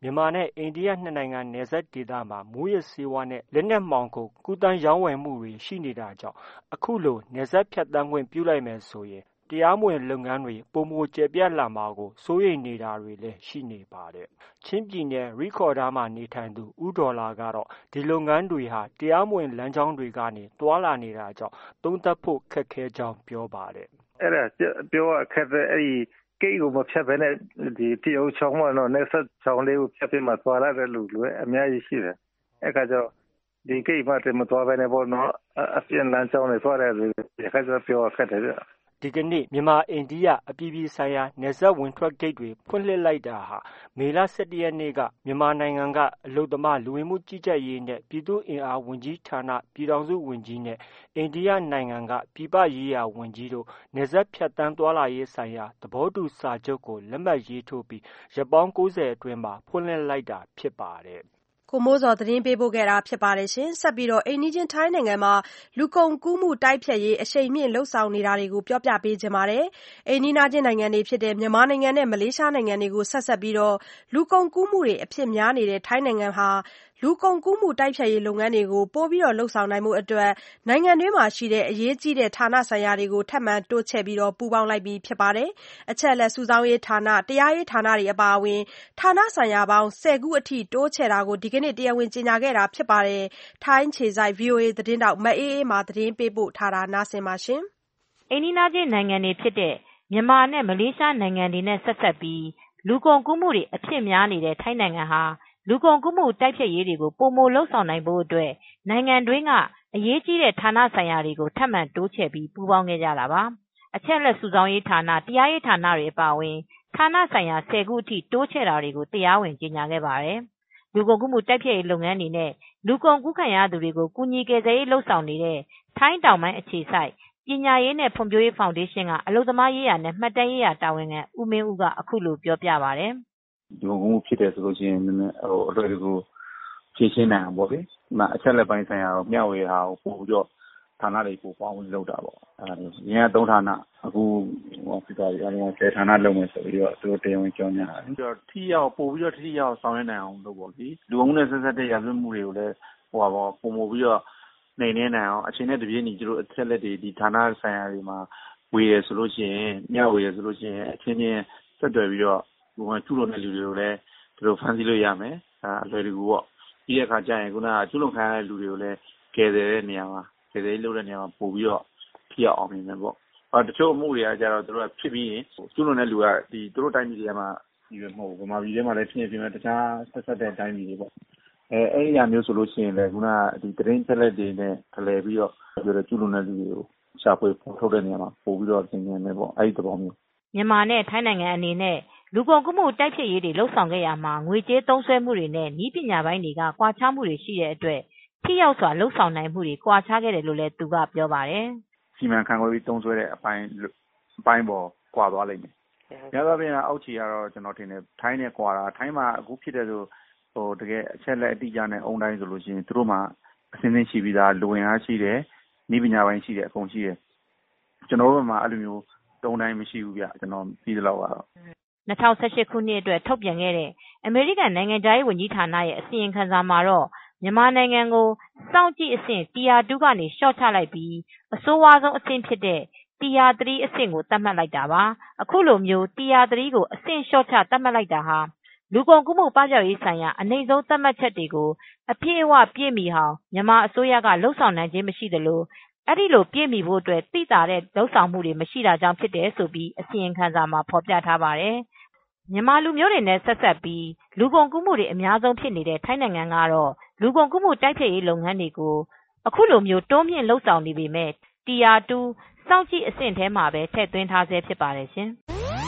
မြန်မာနဲ့အိန္ဒိယနှစ်နိုင်ငံနယ်စပ်ဒေသမှာမူးယစ်ဆေးဝါးနဲ့လက်နက်မှောင်ခိုကူးသန်းရောင်းဝယ်မှုတွေရှိနေတာကြောင့်အခုလိုနယ်စပ်ဖြတ်သန်းခွင့်ပြုလိုက်မယ်ဆိုရင်တရားမဝင်လုပ်ငန်းတွေပုံမကျယ်ပြန့်လာမှာကိုစိုးရိမ်နေတာတွေလည်းရှိနေပါတယ်။ချင်းပြည်နယ်ရိခေါ်ဒါးမှာနေထိုင်သူဦးဒေါ်လာကတော့ဒီလုပ်ငန်းတွေဟာတရားမဝင်လမ်းကြောင်းတွေကနေတွာလာနေတာကြောင့်သုံးသပ်ဖို့ခက်ခဲကြောင်းပြောပါတယ်။အဲ့ဒါပြောရခက်တဲ့အဲ့ဒီကိတ်ကိုမဖြတ်ဘဲနဲ့ဒီတရုတ်ချောင်းမှာတော့နေဆက်ချောင်းလေးကိုဖြတ်ပြီးမှသွားလာတဲ့လူတွေအများကြီးရှိတယ်။အဲ့ကကြောင့်ဒီကိတ်မှတည်းမသွားဘဲနဲ့ပေါ့နော်အပြင်လမ်းကြောင်းတွေသွားတဲ့လူတွေခက်ကြပြောခက်တယ်ဗျ။ဒီကနေ့မြန်မာအိန္ဒိယအပြည်ပြည်ဆိုင်ရာနယ်စပ်ဝင်ထွက်ဂိတ်တွေဖွင့်လှစ်လိုက်တာဟာမေလ၁၁ရက်နေ့ကမြန်မာနိုင်ငံကအလုပ်သမားလူဝင်မှုကြီးကြပ်ရေးနဲ့ပြည်သူ့အင်အားဝန်ကြီးဌာနပြည်ထောင်စုဝန်ကြီးနဲ့အိန္ဒိယနိုင်ငံကပြည်ပရေးရာဝန်ကြီးတို့နယ်စပ်ဖြတ်သန်းသွားလာရေးဆိုင်ရာသဘောတူစာချုပ်ကိုလက်မှတ်ရေးထိုးပြီးရက်ပေါင်း၉၀အတွင်းမှာဖွင့်လှစ်လိုက်တာဖြစ်ပါတယ်ကိုမိုးဇော်သတင်းပေးပို့ခဲ့တာဖြစ်ပါတယ်ရှင်ဆက်ပြီးတော့အိမ်နီးချင်းထိုင်းနိုင်ငံမှာလူကုန်ကူးမှုတိုက်ဖျက်ရေးအရှိန်မြင့်လှုပ်ဆောင်နေတာတွေကိုပြောပြပေးခြင်းပါတယ်အိမ်နီးနားချင်းနိုင်ငံတွေဖြစ်တဲ့မြန်မာနိုင်ငံနဲ့မလေးရှားနိုင်ငံတွေကိုဆက်ဆက်ပြီးတော့လူကုန်ကူးမှုတွေအဖြစ်များနေတဲ့ထိုင်းနိုင်ငံဟာလူကုန်ကူးမှုတိုက်ဖျက်ရေးလုပ်ငန်းတွေကိုပိုပြီးတော့လှုပ်ဆောင်နိုင်မှုအတွက်နိုင်ငံတွင်းမှာရှိတဲ့အရေးကြီးတဲ့ဌာနဆိုင်ရာတွေကိုထပ်မံတိုးချဲ့ပြီးတော့ပူးပေါင်းလိုက်ပြီးဖြစ်ပါတယ်အချက်လက်စုဆောင်းရေးဌာနတရားရေးဌာနတွေအပါအဝင်ဌာနဆိုင်ရာပေါင်း၁၀ခုအထိတိုးချဲ့တာကိုဒီကနေ့တရားဝင်ကြေညာခဲ့တာဖြစ်ပါတယ်ထိုင်းခြေစိုက် ဗွီအိုအေ သတင်းတောက်မအေးအေးမာသတင်းပေးပို့ထားတာနားဆင်ပါရှင်အိမ်နီးနားချင်းနိုင်ငံတွေဖြစ်တဲ့မြန်မာနဲ့မလေးရှားနိုင်ငံတွေနဲ့ဆက်ဆက်ပြီးလူကုန်ကူးမှုတွေအဖြစ်များနေတဲ့ထိုင်းနိုင်ငံဟာလူကုန်ကူးမှုတိုက်ဖျက်ရေးတွေကိုပုံမလှုပ်ဆောင်နိုင်ဖို့အတွက်နိုင်ငံတွင်းကအရေးကြီးတဲ့ဌာနဆိုင်ရာတွေကိုထပ်မံတိုးချဲ့ပြီးပူးပေါင်းခဲ့ကြတာပါအချက်လက်စုဆောင်းရေးဌာနတရားရေးဌာနတွေအပါအဝင်ဌာနဆိုင်ရာ၁၀ခုအထိတိုးချဲ့တာတွေကိုတရားဝင်ကြေညာခဲ့ပါတယ်လူကုန်ကူးမှုတိုက်ဖျက်ရေးလုပ်ငန်းတွေနဲ့လူကုန်ကူးခံရသူတွေကိုကူညီကယ်ဆယ်ရေးလှုပ်ဆောင်နေတဲ့ထိုင်းတောင်ပိုင်းအခြေစိုက်ပညာရေးနဲ့ဖွံ့ဖြိုးရေးဖောင်ဒေးရှင်းကအလုပ်သမားရေးရာနဲ့မှတ်တမ်းရေးရာတာဝန်ခံဦးမင်းဦးကအခုလိုပြောပြပါတယ်ဒီကုန်မှုဖြစ်တယ်ဆိုလို့ရှိရင်ဟိုအတွေ့အကြုံဖြည့်ရှင်းနိုင်အောင်ပေါ့လေဒီမှာအချက်လက်ပိုင်းဆိုင်ရာတော့မျှဝေတာကိုပို့ပြီးတော့ဌာနတွေကိုပေါင်းပြီးလုပ်တာပေါ့အဲဒီရင်းကသုံးဌာနအခုဟိုဖြစ်သွားပြီအဲဒီဆယ်ဌာနလုပ်မယ်ဆိုပြီးတော့သူတို့တရားဝင်ကြောင်းညာတယ်ပြီးတော့ထိရောက်ပို့ပြီးတော့ထိရောက်ဆောင်ရွက်နိုင်အောင်လုပ်ပေါ့လေလူကုန်မှုနဲ့ဆက်ဆက်တဲ့ရာဇဝတ်မှုတွေကိုလည်းဟိုပါပေါ့ပုံမို့ပြီးတော့နေနေနိုင်အောင်အချိန်နဲ့တပြေးညီကျတို့အချက်လက်တွေဒီဌာနဆိုင်ရာတွေမှာဝေရဆိုလို့ရှိရင်မျှဝေရဆိုလို့ရှိရင်အချင်းချင်းဆက်သွယ်ပြီးတော့ဘုံကျူလို့တဲ့လူတွေကိုလည်းဒီလိုဖန်ဆီးလို့ရမယ်အဲအလွယ်တကူပေါ့ပြီးတဲ့အခါကျရင်ခုနကကျူလို့ခံရတဲ့လူတွေကိုလည်းကယ်ဆယ်တဲ့နေရာမှာကယ်ဆယ်လုပ်တဲ့နေရာမှာပို့ပြီးတော့ထိရောက်အောင်နေမယ်ပေါ့အဲတချို့အမှုတွေကကြတော့တို့ကဖြစ်ပြီးရင်ကျူလို့တဲ့လူကဒီတို့တိုင်းပြည်တွေမှာဒီမဟုတ်ဘူးဗမာပြည်ထဲမှာလည်းဖြစ်နေဖြစ်မယ်တခြားဆက်ဆက်တဲ့တိုင်းပြည်တွေပေါ့အဲအဲ့ဒီအမျိုးဆိုလို့ရှိရင်လည်းခုနကဒီသတင်းချက်လက်တွေနဲ့ထည့်ပြီးတော့ပြောတဲ့ကျူလို့တဲ့လူတွေကိုရှာဖွေဖော်ထုတ်တဲ့နေရာမှာပို့ပြီးတော့သင်နေမယ်ပေါ့အဲ့ဒီသဘောမျိုးမြန်မာနဲ့ထိုင်းနိုင်ငံအနေနဲ့လူကုန်ကူးမှုတိုက်ဖျက်ရေးတွေလှုပ်ဆောင်ခဲ့ရမှာငွေကြေးသုံးစွဲမှုတွေနဲ့ဤပညာပိုင်းတွေကကွာခြားမှုတွေရှိတဲ့အတွက်ထိရောက်စွာလှုပ်ဆောင်နိုင်မှုတွေကွာခြားခဲ့တယ်လို့လည်းသူကပြောပါတယ်။စီမံခန့်ခွဲပြီးသုံးစွဲတဲ့အပိုင်းအပိုင်းပေါ်ကွာသွားလိမ့်မယ်။ညသောပြင်အောက်ခြေကတော့ကျွန်တော်ထင်တယ်ထိုင်းနဲ့ကွာတာထိုင်းမှာအခုဖြစ်တဲ့ဆိုဟိုတကယ်အချက်လက်အတိအကျနဲ့အုံတိုင်းဆိုလို့ရှိရင်သူတို့မှာအစင်းစင်းရှိပြီးသားလူဝင်အားရှိတယ်ဤပညာပိုင်းရှိတယ်အကုန်ရှိတယ်။ကျွန်တော်တို့မှာအဲ့လိုမျိုးတုံးတိုင်းမရှိဘူးဗျကျွန်တော်ပြီးသလောက်ကတော့၂၀၁၈ခုနှစ်အတွက်ထုတ်ပြန်ခဲ့တဲ့အမေရိကန်နိုင်ငံခြားရေးဝန်ကြီးဌာနရဲ့အစီရင်ခံစာမှာတော့မြန်မာနိုင်ငံကိုစောင့်ကြည့်အဆင့် Tier 2ကနေလျှော့ချလိုက်ပြီးအဆိုးဝါးဆုံးအဆင့်ဖြစ်တဲ့ Tier 3အဆင့်ကိုသတ်မှတ်လိုက်တာပါအခုလိုမျိုး Tier 3ကိုအဆင့်လျှော့ချသတ်မှတ်လိုက်တာဟာလူကုန်ကူးမှုပပျောက်ရေးဆိုင်ရာအနိမ့်ဆုံးသတ်မှတ်ချက်တွေကိုအပြည့်အဝပြည့်မီအောင်မြန်မာအစိုးရကလှုပ်ဆောင်နိုင်ခြင်းမရှိသလိုအဲ့ဒီလိုပြည့်မီဖို့အတွက်သိသာတဲ့လှုပ်ဆောင်မှုတွေမရှိတာကြောင့်ဖြစ်တယ်ဆိုပြီးအစီရင်ခံစာမှာဖော်ပြထားပါတယ်မြန်မာလူမျိုးတွေနဲ့ဆက်ဆက်ပြီးလူကုန်ကူးမှုတွေအများဆုံးဖြစ်နေတဲ့ထိုင်းနိုင်ငံကတော့လူကုန်ကူးမှုတိုက်ဖျက်ရေးလုပ်ငန်းတွေကိုအခုလိုမျိုးတွန်းမြင့်လှုပ်ဆောင်နေပေမဲ့ Tier 2စောင့်ကြည့်အဆင့်ထဲမှာပဲထည့်သွင်းထားဆဲဖြစ်ပါတယ်ရှင်။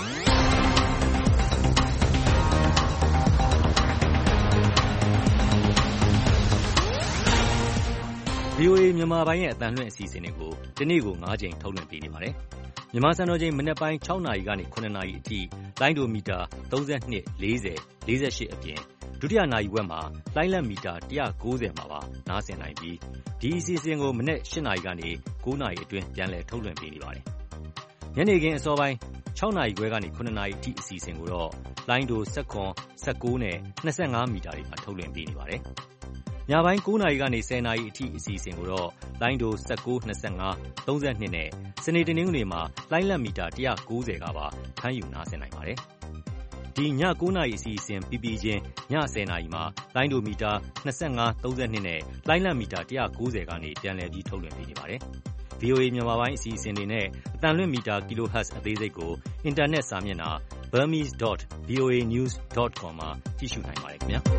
ဗွီအိုအေမြန်မာပိုင်းရဲ့အသံလွှင့်အစီအစဉ်တွေကိုဒီနေ့ကို၅ကြိမ်ထုတ်လွှင့်ပေးနေပါတယ်။မြန်မာစံတော်ချိန်မနက်ပိုင်း၆နာရီကနေ၇နာရီအထိလိုင်းဒိုမီတာ၃၂ ၄၀ ၄၈အပြင်ဒုတိယနာရီဝက်မှာလိုင်းလံမီတာ၁၉၀မှာပါနားဆင်နိုင်ပြီးဒီအစီအစဉ်ကိုမနက်၈နာရီကနေ၉နာရီအတွင်းပြန်လည်ထုတ်လွှင့်ပေးနေပါတယ်။ညနေခင်းအစောပိုင်း၆နာရီခွဲကနေခုနှစ်နာရီအထိအစီအစဉ်ကိုတော့လိုင်းဒို၁၇ ၁၉နဲ့၂၅မီတာတွေမှာထုတ်လွှင့်ပေးနေပါတယ်။ညပိုင်း၉နာရီကနေ၁၀နာရီအထိအစီအစဉ်ကိုတော့လိုင်းဒို၁၉ ၂၅ ၃၂နဲ့စနေတနင်္ဂနွေမှာလိုင်းလက်မီတာ၁၉၀ကပါဖမ်းယူနားဆင်နိုင်ပါတယ်။ဒီည၉နာရီအစီအစဉ်ပြီးပြီးချင်းည၁၀နာရီမှာလိုင်းဒိုမီတာ၂၅ ၃၂နဲ့လိုင်းလက်မီတာ၁၉၀ကနေပြန်လည်ပြီးထုတ်လွှင့်ပေးနေပါတယ်။ ဗီအိုအေ မြန်မာပိုင်းအစီအစဉ်တွေနဲ့အသံလွှင့်မီတာ kilohertz အသေးစိတ်ကိုအင်တာနက်စာမျက်နှာ burmese dot v o a news dot com မှာကြည့်ရှုနိုင်ပါတယ်ခင်ဗျာ။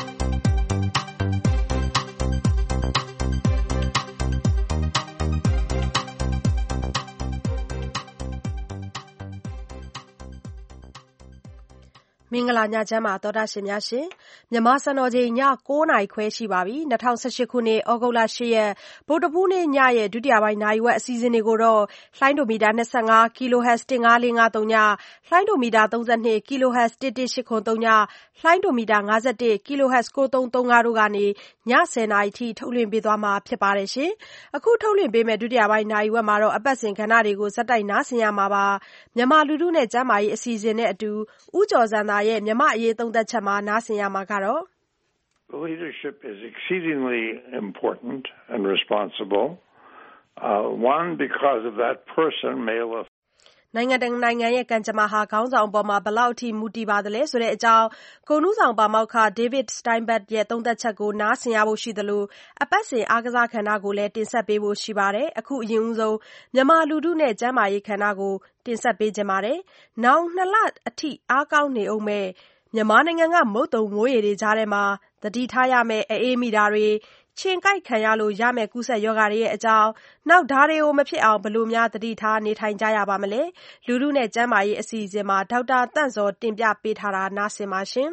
မင်္ဂလာညချမ်းပါသောတာရှင်များရှင်မြန်မာစံတော်ချိန်ည၉နာရီခွဲရှိပါပြီ၂၀၁၈ခုနှစ်ဩဂုတ်လ၈ရက်ဗုဒ္ဓဖူးနေ့ညရဲ့ဒုတိယပိုင်းနာရီဝက်အစီအစဉ်တွေကိုတော့လှိုင်းဒိုမီတာ၂၅ kilohertz ၁၅၄၅၃ညလှိုင်းဒိုမီတာ၃၂ kilohertz ၁၁၈၇၃ညလှိုင်းဒိုမီတာ၅၁ kilohertz ၉၃၃၅တို့ကနေည၁၀နာရီထိထုတ်လွှင့်ပေးသွားမှာဖြစ်ပါတယ်ရှင်အခုထုတ်လွှင့်ပေးမယ့်ဒုတိယပိုင်းနာရီဝက်မှာတော့အပတ်စဉ်ကဏ္ဍတွေကိုဇက်တိုက်နားဆင်ရမှာပါမြန်မာလူထုနဲ့ကျန်းမာရေးအစီအစဉ်နဲ့အတူဦးကျော်စံသာရဲ့မြန်မာအရေးသုံးသပ်ချက်မှာနားဆင်ရမှာကတော့ Leadership is exceedingly important and responsible. Uh, one, because of that person, male of နိုင်ငံတကာနိုင်ငံရဲ့ကံကြမ္မာဟာခေါင်းဆောင်အပေါ်မှာဘယ်လောက်အထိမူတည်ပါသလဲဆိုတဲ့အကြောင်းကိုနူးဆောင်ပါမောက္ခ David Steinberg ရဲ့သုံးသပ်ချက်ကိုနားဆင်ရဖို့ရှိသလိုအပတ်စဉ်အားကစားခန္ဓာကိုလည်းတင်ဆက်ပေးဖို့ရှိပါတယ်။အခုအရင်ဦးဆုံးမြန်မာလူထုနဲ့ကျန်းမာရေးခန္ဓာကိုတင်ဆက်ပေးခြင်းပါတယ်။နောက်နှစ်လအထိအားကောင်းနေအောင်မဲ့မြန်မာနိုင်ငံကမုတ်တုံမိုးရေတွေကြားထဲမှာသတိထားရမယ့်အေးမိတာတွေခြင်ကိုက်ခံရလို့ရမယ့်ကူးစက်ရောဂါတွေရဲ့အကြောင်းနောက်ဓာတွေကိုမဖြစ်အောင်ဘယ်လိုများသတိထားနေထိုင်ကြရပါမလဲလူထုနဲ့ကျန်းမာရေးအစီအစဉ်မှာဒေါက်တာတန့်စောတင်ပြပေးထားတာနားဆင်ပါရှင်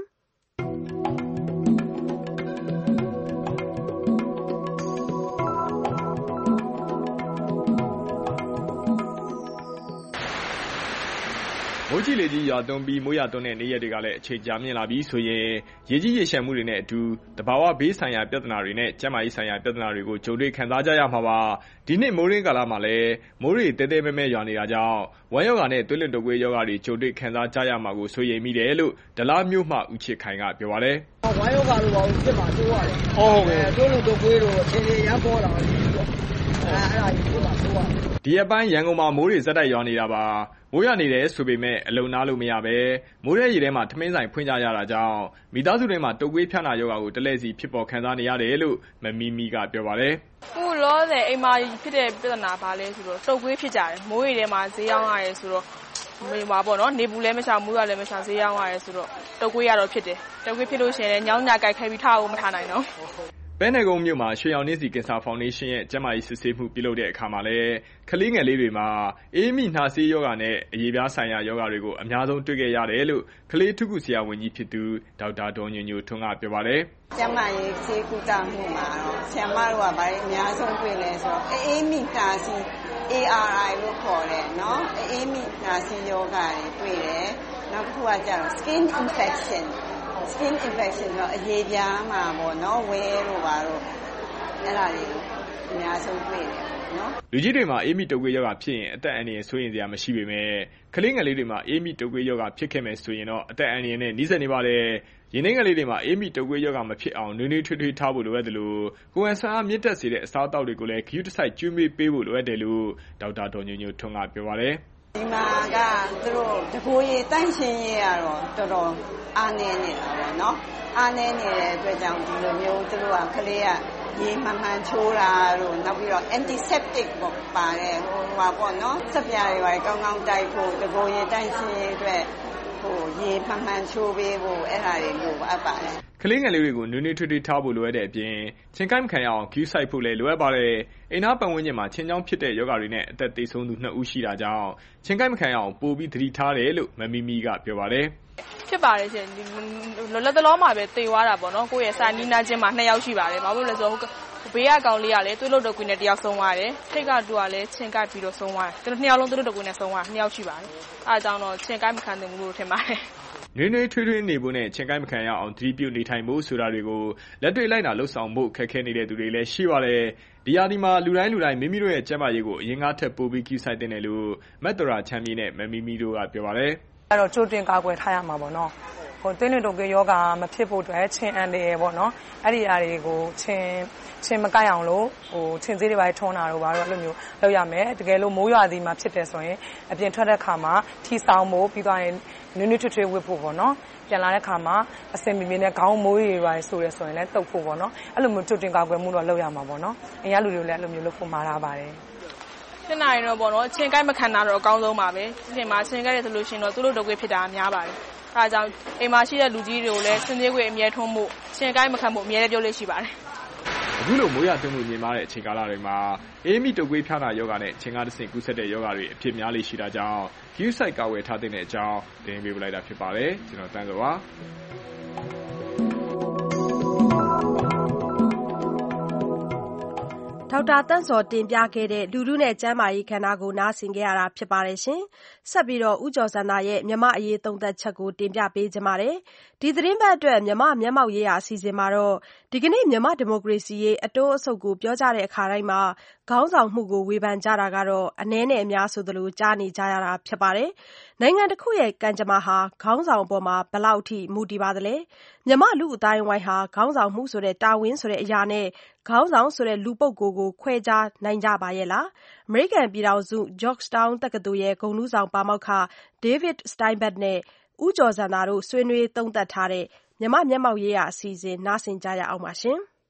မိုးကြီးလေကြီးရွာသွန်းပြီးမိုးရွာသွန်းတဲ့နေ့ရက်တွေကလည်းအချိန်ကြာမြင့်လာပြီးဆိုရင်ရေကြီးရေရှမ်းမှုတွေနဲ့အတူတဘာဝဘေးဆိုင်ရာပြဿနာတွေနဲ့ကျန်းမာရေးဆိုင်ရာပြဿနာတွေကိုကြုံတွေ့ခံစားကြရမှာပါဒီနှစ်မိုးရင်းကာလမှာလည်းမိုးတွေတဲတဲမဲမဲရွာနေတာကြောင့်ဝမ်းရောဂါနဲ့သွေးလွန်တုပ်ကွေးရောဂါတွေကြုံတွေ့ခံစားကြရမှာကိုစိုးရိမ်မိတယ်လို့ဒလားမျိုးမှဦးချစ်ခိုင်ကပြောပါတယ်ဝမ်းရောဂါလိုပါဘူးဖြစ်မှာတိုးရတယ်ဟုတ်ကဲ့သွေးလွန်တုပ်ကွေးတို့အချင်းချင်းရမ်းပေါ်လာတယ်အဲ့ဒါကြီးဖြစ်မှာတိုးရတယ်ဒီအပိုင်းရန်ကုန်မှာမိုးတွေဇက်တိုက်ရွာနေတာပါမိုးရနေတယ်ဆိုပေမဲ့အလုံနာလို့မရပဲမိုးရဲရေထဲမှာထမင်းဆိုင်ဖွင့်ကြရတာကြောင့်မိသားစုတွေမှာတုပ်ကွေးဖြန့်နာရောဂါကိုတလဲစီဖြစ်ပေါ်ခံစားနေရတယ်လို့မမီမီကပြောပါတယ်ခုလောဆယ်အိမ်မှာဖြစ်တဲ့ပြဿနာဘာလဲဆိုတော့တုပ်ကွေးဖြစ်ကြတယ်မိုးရေထဲမှာဈေးရောက်ရတယ်ဆိုတော့မေပါပေါ့နော်နေဘူးလည်းမချမိုးရလည်းမချဈေးရောက်ရတယ်ဆိုတော့တုပ်ကွေးရတော့ဖြစ်တယ်တုပ်ကွေးဖြစ်လို့ရှိရင်ညောင်းညာကြိုက်ခဲပြီးထားအောင်မထားနိုင်တော့ပဲနယ်ကုန်းမြို့မှာရွှေရောင်နှင်းစီကင်ဆာဖောင်ဒေးရှင်းရဲ့ကျန်းမာရေးစစ်ဆေးမှုပြုလုပ်တဲ့အခါမှာလည်းကလေးငယ်လေးတွေမှာအေးမိနှာစေးရောဂါနဲ့အရေပြားဆိုင်ရာရောဂါတွေကိုအများဆုံးတွေ့ခဲ့ရတယ်လို့ကလေးထုခုဆရာဝန်ကြီးဖြစ်သူဒေါက်တာဒေါ်ညိုညိုထွန်းကပြောပါတယ်ကျန်းမာရေးဆေးကုသမှုမှာတော့ဆရာမတို့ကဘာလဲအများဆုံးတွေ့လဲဆိုတော့အေးမိနှာစေး A R I လို့ခေါ်တယ်နော်အေးမိနှာစေးရောဂါတွေတွေ့တယ်နောက်တစ်ခုကကျတော့ skin infection skin infection တော့အရေပြားမှာပေါ့နော်ဝဲလို့ပါတော့အဲ့ဒါတွေအများဆုံးတွေ့တယ်နော်လူကြီးတွေမှာအေးမိတုပ်ကွေးရောဂါဖြစ်ရင်အသက်အန္တရာယ်ဆိုရင်စရာမရှိပေမဲ့ကလေးငယ်လေးတွေမှာအေးမိတုပ်ကွေးရောဂါဖြစ်ခဲ့မယ်ဆိုရင်တော့အသက်အန္တရာယ်နဲ့နှိစက်နေပါတယ်ရင်းနှီးငယ်လေးတွေမှာအေးမိတုပ်ကွေးရောဂါမဖြစ်အောင်နွေးနွေးထွေးထွေးထားဖို့လိုအပ်တယ်လို့ကိုယ်ဝန်ဆန်းအားမြင့်တက်စေတဲ့အစားအသောက်တွေကိုလည်းဂရုတစိုက်ကျွေးမွေးပေးဖို့လိုအပ်တယ်လို့ဒေါက်တာဒေါ်ညိုညိုထွန်းကပြောပါတယ်ဒီမှာကသူတို့တကိုယ်ရည်တန့်ရှင်းရေးကတော့တော်တော်အားနည်းနေတာပေါ့နော်အားနည်းနေတဲ့အတွက်ကြောင့်ဒီလိုမျိုးသူတို့ကကလေးကရေမှန်မှန်ချိုးတာတို့နောက်ပြီးတော့ antiseptic ပေါ့ပါတယ်ဟိုဟာပေါ့နော်စက်ပြားတွေပါကောင်းကောင်းတိုက်ဖို့တကိုယ်ရည်တန့်ရှင်းရေးအတွက်ဟိုရေမှန်မှန်ချိုးပေးဖို့အဲ့ဒါတွေလိုအပ်ပါတယ်ကလေးငယ်လေးတွေကိုနွေးနွေးထွေးထွေးထားဖို့လိုအပ်တဲ့အပြင်ချင်းကိုက်မခံရအောင်ဂရုစိုက်ဖို့လည်းလိုအပ်ပါတယ်အိမ်သားပတ်ဝန်းကျင်မှာချင်းချောင်းဖြစ်တဲ့ရောဂါတွေနဲ့အသက်သေဆုံးသူနှစ်ဦးရှိတာကြောင့်ချင်းကိုက်မခံရအောင်ပိုပြီးသတိထားတယ်လို့မမီမီကပြောပါတယ်ဖြစ်ပါတယ်ရှင်ဒီလက်တလောမှာပဲတေသွားတာပေါ့နော်ကိုယ့်ရဲ့စာနီးနားချင်းမှာနှစ်ယောက်ရှိပါတယ်ဘာလို့လဲဆိုတော့ဘေးကကောင်လေးကလည်းသွေးလွတ်တုပ်ကွေးနဲ့တယောက်ဆုံးသွားတယ်ထိတ်ကတူကလည်းချင်းကိုက်ပြီးတော့ဆုံးသွားတယ်သူတို့နှစ်ယောက်လုံးသွေးလွတ်တုပ်ကွေးနဲ့ဆုံးသွားနှစ်ယောက်ရှိပါတယ်အဲအကြောင်းတော့ချင်းကိုက်မခံသင့်ဘူးလို့ထင်ပါတယ်နွေးနွေးထွေးထွေးနေဖို့နဲ့ချင်းကိုင်းမခံရအောင်သတိပြုနေထိုင်ဖို့ဆိုတာတွေကိုလက်တွေ့လိုက်နာလှုပ်ဆောင်ဖို့ခက်ခဲနေတဲ့သူတွေလည်းရှိပါတယ်ဒီယာဒီမှာလူတိုင်းလူတိုင်းမိမိတို့ရဲ့ကျန်းမာရေးကိုအရင်ကထပ်ပိုပြီးကိစိုက်တဲ့နယ်လို့မက်တရာချမ်းမြေနဲ့မမီမီတို့ကပြောပါတယ်အဲ့တော့ကြိုတင်ကာကွယ်ထားရမှာပေါ့နော်ဟိုတင်းနေတုံကယောဂမဖြစ်ဖို့အတွက်ချင်းအန်တယ်ပေါ့နော်အဲ့ဒီအရာတွေကိုချင်းချင်းမကိုက်အောင်လို့ဟိုချင်းသေးတွေပါထုံးတာတော့ဘာလို့အဲ့လိုမျိုးလုပ်ရမယ်တကယ်လို့မိုးရွာသည်မှာဖြစ်တယ်ဆိုရင်အပြင်ထွက်တဲ့ခါမှာထီဆောင်ဖို့ပြီးသွားရင်နွေးနွေးထွေးထွေးဝတ်ဖို့ပေါ့နော်ပြန်လာတဲ့ခါမှာအစင်ပြင်းပြင်းနဲ့ခေါင်းမိုးတွေပါဆိုရဲဆိုရင်လည်းတုပ်ဖို့ပေါ့နော်အဲ့လိုမျိုးကြိုတင်ကာကွယ်မှုတော့လုပ်ရမှာပေါ့နော်အင်ရလူတွေလည်းအဲ့လိုမျိုးလုပ်ဖို့မှာထားပါတယ်ဖြစ်နိုင်တော့ပေါ့နော်ချင်းကိုက်မခံတာတော့အကောင်းဆုံးပါပဲဒီချိန်မှာချင်းကိုက်ရဆိုလို့ရှိရင်တော့သူတို့တုပ်ကွေးဖြစ်တာများပါတယ်အဲဒါကြောင့်အိမ်မှာရှိတဲ့လူကြီးတွေကိုလည်းစင်သေးကွေးအမြဲထုံးမှုချင်းကိုက်မခံမှုအမြဲတမ်းပြောလို့ရှိပါတယ်အခုလိုမိုးရွာသွန်းမှုမြင်မာတဲ့အချိန်ကာလတွေမှာအေးမိတုပ်ကွေးဖျားနာယောဂနဲ့ချင်းကားတစ်ဆင့်ကူးစက်တဲ့ယောဂတွေအဖြစ်များလေရှိတာကြောင့်ဂရုစိုက်ကာဝယ်ထားတဲ့အကြောင်းတင်ပြပေးလိုက်တာဖြစ်ပါတယ်ကျွန်တော်တန်းစောပါဒေါက်တာတန့်စောတင်ပြခဲ့တဲ့လူထုနဲ့ကျန်းမာရေးခန္ဓာကိုနားဆင်ခဲ့ရတာဖြစ်ပါတယ်ရှင်။ဆက်ပြီးတော့ဦးကျော်စန္ဒာရဲ့မြမအရေးသုံးသက်ချက်ကိုတင်ပြပေးကြပါမယ်။ဒီသတင်းပတ်အတွက်မြမမျက်မှောက်ရေးရာအစီအစဉ်မှာတော့ဒီကနေ့မြမဒီမိုကရေစီရေးအတိုးအဆုတ်ကိုပြောကြတဲ့အခါတိုင်းမှာခေါင်းဆောင်မှုကိုဝေဖန်ကြတာကတော့အနည်းနဲ့အများဆိုသလိုကြားနေကြရတာဖြစ်ပါတယ်။နိုင်ငံတစ်ခုရဲ့ကံကြမ္မာဟာခေါင်းဆောင်အပေါ်မှာဘယ်လောက်ထိမူတည်ပါသလဲ။မြမလူအတိုင်းဝိုင်းဟာခေါင်းဆောင်မှုဆိုတဲ့တာဝန်ဆိုတဲ့အရာနဲ့ခေါင်းဆောင်ဆိုတဲ့လူပုဂ္ဂိုလ်ကိုခွဲခြားနိုင်ကြပါရဲ့လား။ အမေရိကန်ပြည်ထောင်စု Georgetown တက္ကသိုလ်ရဲ့ဂုဏ်ထူးဆောင်ပါမောက္ခ David Steinberg နဲ့ဦးကျော်စန္ဒာတို့ဆွေးနွေးသုံးသပ်ထားတဲ့မြမမျက်မှောက်ရေးရာအစီအစဉ်နားဆင်ကြရအောင်ပါရှင်။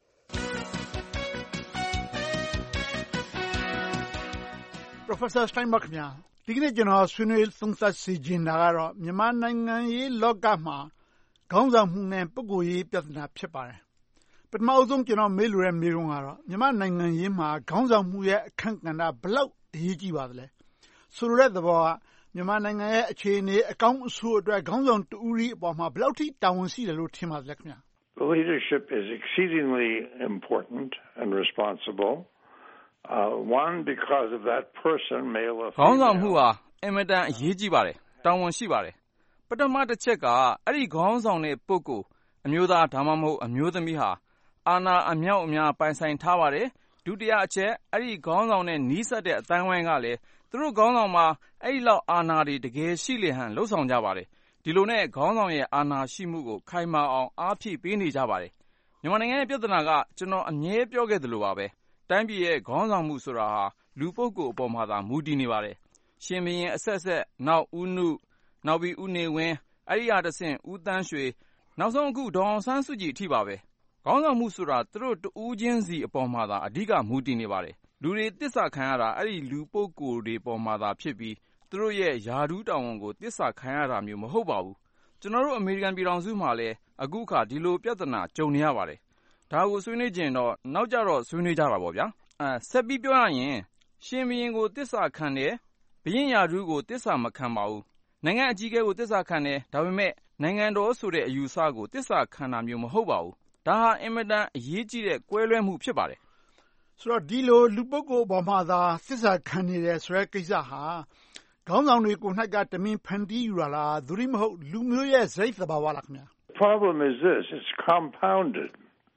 Professor Steinberg ခင်ဗျာဒီကနေ့ကျွန်တော်ဆွေးနွေးသုံးသပ်စီခြင်းတာကတော့မြန်မာနိုင်ငံရေးလောကမှာခေါင်းဆောင်မှုနဲ့ပုဂ္ဂိုလ်ရေးပြဿနာဖြစ်ပါတယ်ပထမအဆုံးကျွန်တော်မေးလိုတဲ့မေးခွန်းကတော့မြန်မာနိုင်ငံရေးမှာခေါင်းဆောင်မှုရဲ့အခန်းကဏ္ဍဘယ်လောက်အရေးကြီးပါသလဲဆိုလိုတဲ့သဘောကမြန်မာနိုင်ငံရဲ့အခြေအနေအကောင်းအဆိုးအတွက်ခေါင်းဆောင်တူဦးရီအပေါ်မှာဘယ်လောက်ထိတာဝန်ရှိတယ်လို့ထင်ပါသလဲခင်ဗျာ The leadership is exceedingly important and responsible. Uh, one, because of that person, male or female. ခေါင်းဆောင်မှုဟာအင်မတန်အရေးကြီးပါတယ်တာဝန်ရှိပါတယ်ပထမတစ်ချက်ကအဲ့ဒီခေါင်းဆောင်တဲ့ပုဂ္ဂိုလ်အမျိုးသားဒါမှမဟုတ်အမျိုးသမီးဟာအာဏာအမြောက်အများပိုင်ဆိုင်ထားပါတယ်ဒုတိယအချက်အဲ့ဒီခေါင်းဆောင်နဲ့နီးစပ်တဲ့အတိုင်းဝိုင်းကလည်းသူတို့ခေါင်းဆောင်မှာအဲ့ဒီလောက်အာဏာတွေတကယ်ရှိလေဟန်လှုပ်ဆောင်ကြပါတယ်ဒီလိုနဲ့ခေါင်းဆောင်ရဲ့အာဏာရှိမှုကိုခိုင်မာအောင်အားဖြည့်ပေးနေကြပါတယ်မြန်မာနိုင်ငံရဲ့ပြဿနာကကျွန်တော်အမြဲပြောခဲ့သလိုပါပဲတိုင်းပြည်ရဲ့ခေါင်းဆောင်မှုဆိုတာဟာလူပုဂ္ဂိုလ်အပေါ်မှာသာမူတည်နေပါတယ်ရှင်ဘုရင်အဆက်ဆက်နောက်ဦးနုနောက်ပြီးဦးနေဝင်းအဲ့ဒီအတဆင့်ဦးတန်းရွှေနောက်ဆုံးအခုဒေါအောင်ဆန်းစုကြည်အထိပါပဲခေါင်းဆောင်မှုဆိုတာသူတို့တဦးချင်းစီအပေါ်မှာသာအဓိကမူတည်နေပါတယ်လူတွေတစ္ဆာခံရတာအဲ့ဒီလူပုဂ္ဂိုလ်တွေပေါ်မှာသာဖြစ်ပြီးသူတို့ရဲ့ယာဒူးတောင်ဝန်ကိုတစ္ဆာခံရတာမျိုးမဟုတ်ပါဘူးကျွန်တော်တို့အမေရိကန်ပြည်ထောင်စုမှာလည်းအခုခါဒီလိုပြဿနာကြုံနေရပါတယ်ဒါကိုဆွေးနွေးကြရင်တော့နောက်ကြတော့ဆွေးနွေးကြတာပေါ့ဗျာအဲဆက်ပြီးပြောရရင်ရှင်ဘုရင်ကိုတစ္ဆာခံတယ်ဘုရင်ယာဒူးကိုတစ္ဆာမခံပါဘူးနိုင်ငံအကြီးအကဲကိုတစ္ဆာခံတယ်ဒါပေမဲ့နိုင်ငံတော်ဆိုတဲ့အယူဆကိုတစ္ဆာခံတာမျိုးမဟုတ်ပါဘူးဒါဟာအင်မတန်အရေးကြီးတဲ့ကွဲလွဲမှုဖြစ်ပါတယ်ဆိုတော့ဒီလိုလူပုဂ္ဂိုလ်ပေါ်မှာသာသစ္စာခံနေတယ်ဆိုတဲ့ကိစ္စဟာခေါင်းဆောင်တွေကို၌ကတမင်ဖန်တီးယူလာလားသူရိမဟုတ်လူမျိုးရဲ့စိတ်သဘာဝလားခင်ဗျာ The problem is this it's compounded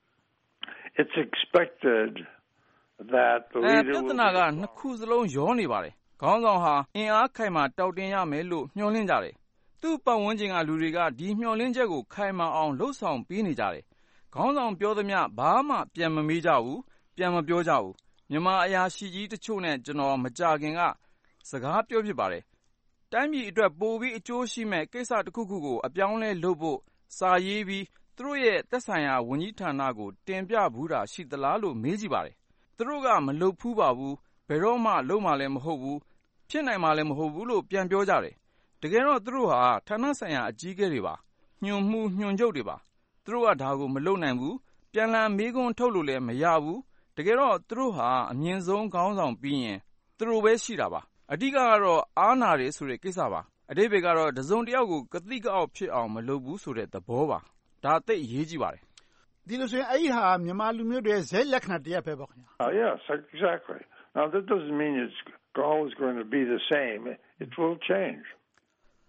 it's expected that the leader ပြဿနာကနှစ်ခုစလုံးရောနေပါတယ်ခေါင်းဆောင်ဟာအင်အားခိုင်မာတောက်တင်ရမယ်လို့မျှော်လင့်ကြတယ်သူ့ပတ်ဝန်းကျင်ကလူတွေကဒီမျှော်လင့်ချက်ကိုခိုင်မာအောင်လှုပ်ဆောင်ပေးနေကြတယ်ခေါင်းဆောင်ပြောသမျှဘာမှပြန်မမေးကြဘူးပြန်မပြောကြဘူးမြန်မာအရာရှိကြီးတချို့နဲ့ကျွန်တော်မကြခင်ကစကားပြောဖြစ်ပါတယ်တိုင်းပြည်အတွက်ပိုပြီးအကျိုးရှိမဲ့ကိစ္စတစ်ခုခုကိုအပြောင်းလဲလုပ်ဖို့စာရေးပြီးသူတို့ရဲ့သက်ဆိုင်ရာဝန်ကြီးဌာနကိုတင်ပြဘူးတာရှိသလားလို့မေးကြည့်ပါတယ်သူတို့ကမလုပ်ဖူးပါဘူးဘယ်တော့မှလုပ်မှလည်းမဟုတ်ဘူးဖြစ်နိုင်မှလည်းမဟုတ်ဘူးလို့ပြန်ပြောကြတယ်တကယ်တော့သူတို့ဟာဌာနဆိုင်ရာအကြီးအကဲတွေပါညွှန်မှုညွှန်ချုပ်တွေပါသူတို့ကဒါကိုမလုပ်နိုင်ဘူးပြန်လည်မေးခွန်းထုတ်လို့လည်းမရဘူးတကယ်တော့သူတို့ဟာအမြင့်ဆုံးခေါင်းဆောင်ပြီးရင်သူတို့ပဲရှိတာပါအဓိကကတော့အားနာတယ်ဆိုတဲ့ကိစ္စပါအတိပ္ပယ်ကတော့တစုံတစ်ယောက်ကိုကတိကအောက်ဖြစ်အောင်မလုပ်ဘူးဆိုတဲ့သဘောပါဒါသိအရေးကြီးပါတယ်ဒီလိုဆိုရင်အဲ့ဒီဟာမြန်မာလူမျိုးတွေဇဲလက္ခဏာတရားပဲပေါ့ခင်ဗျာ Oh yes exactly Now that doesn't mean it's always going to be the same it will change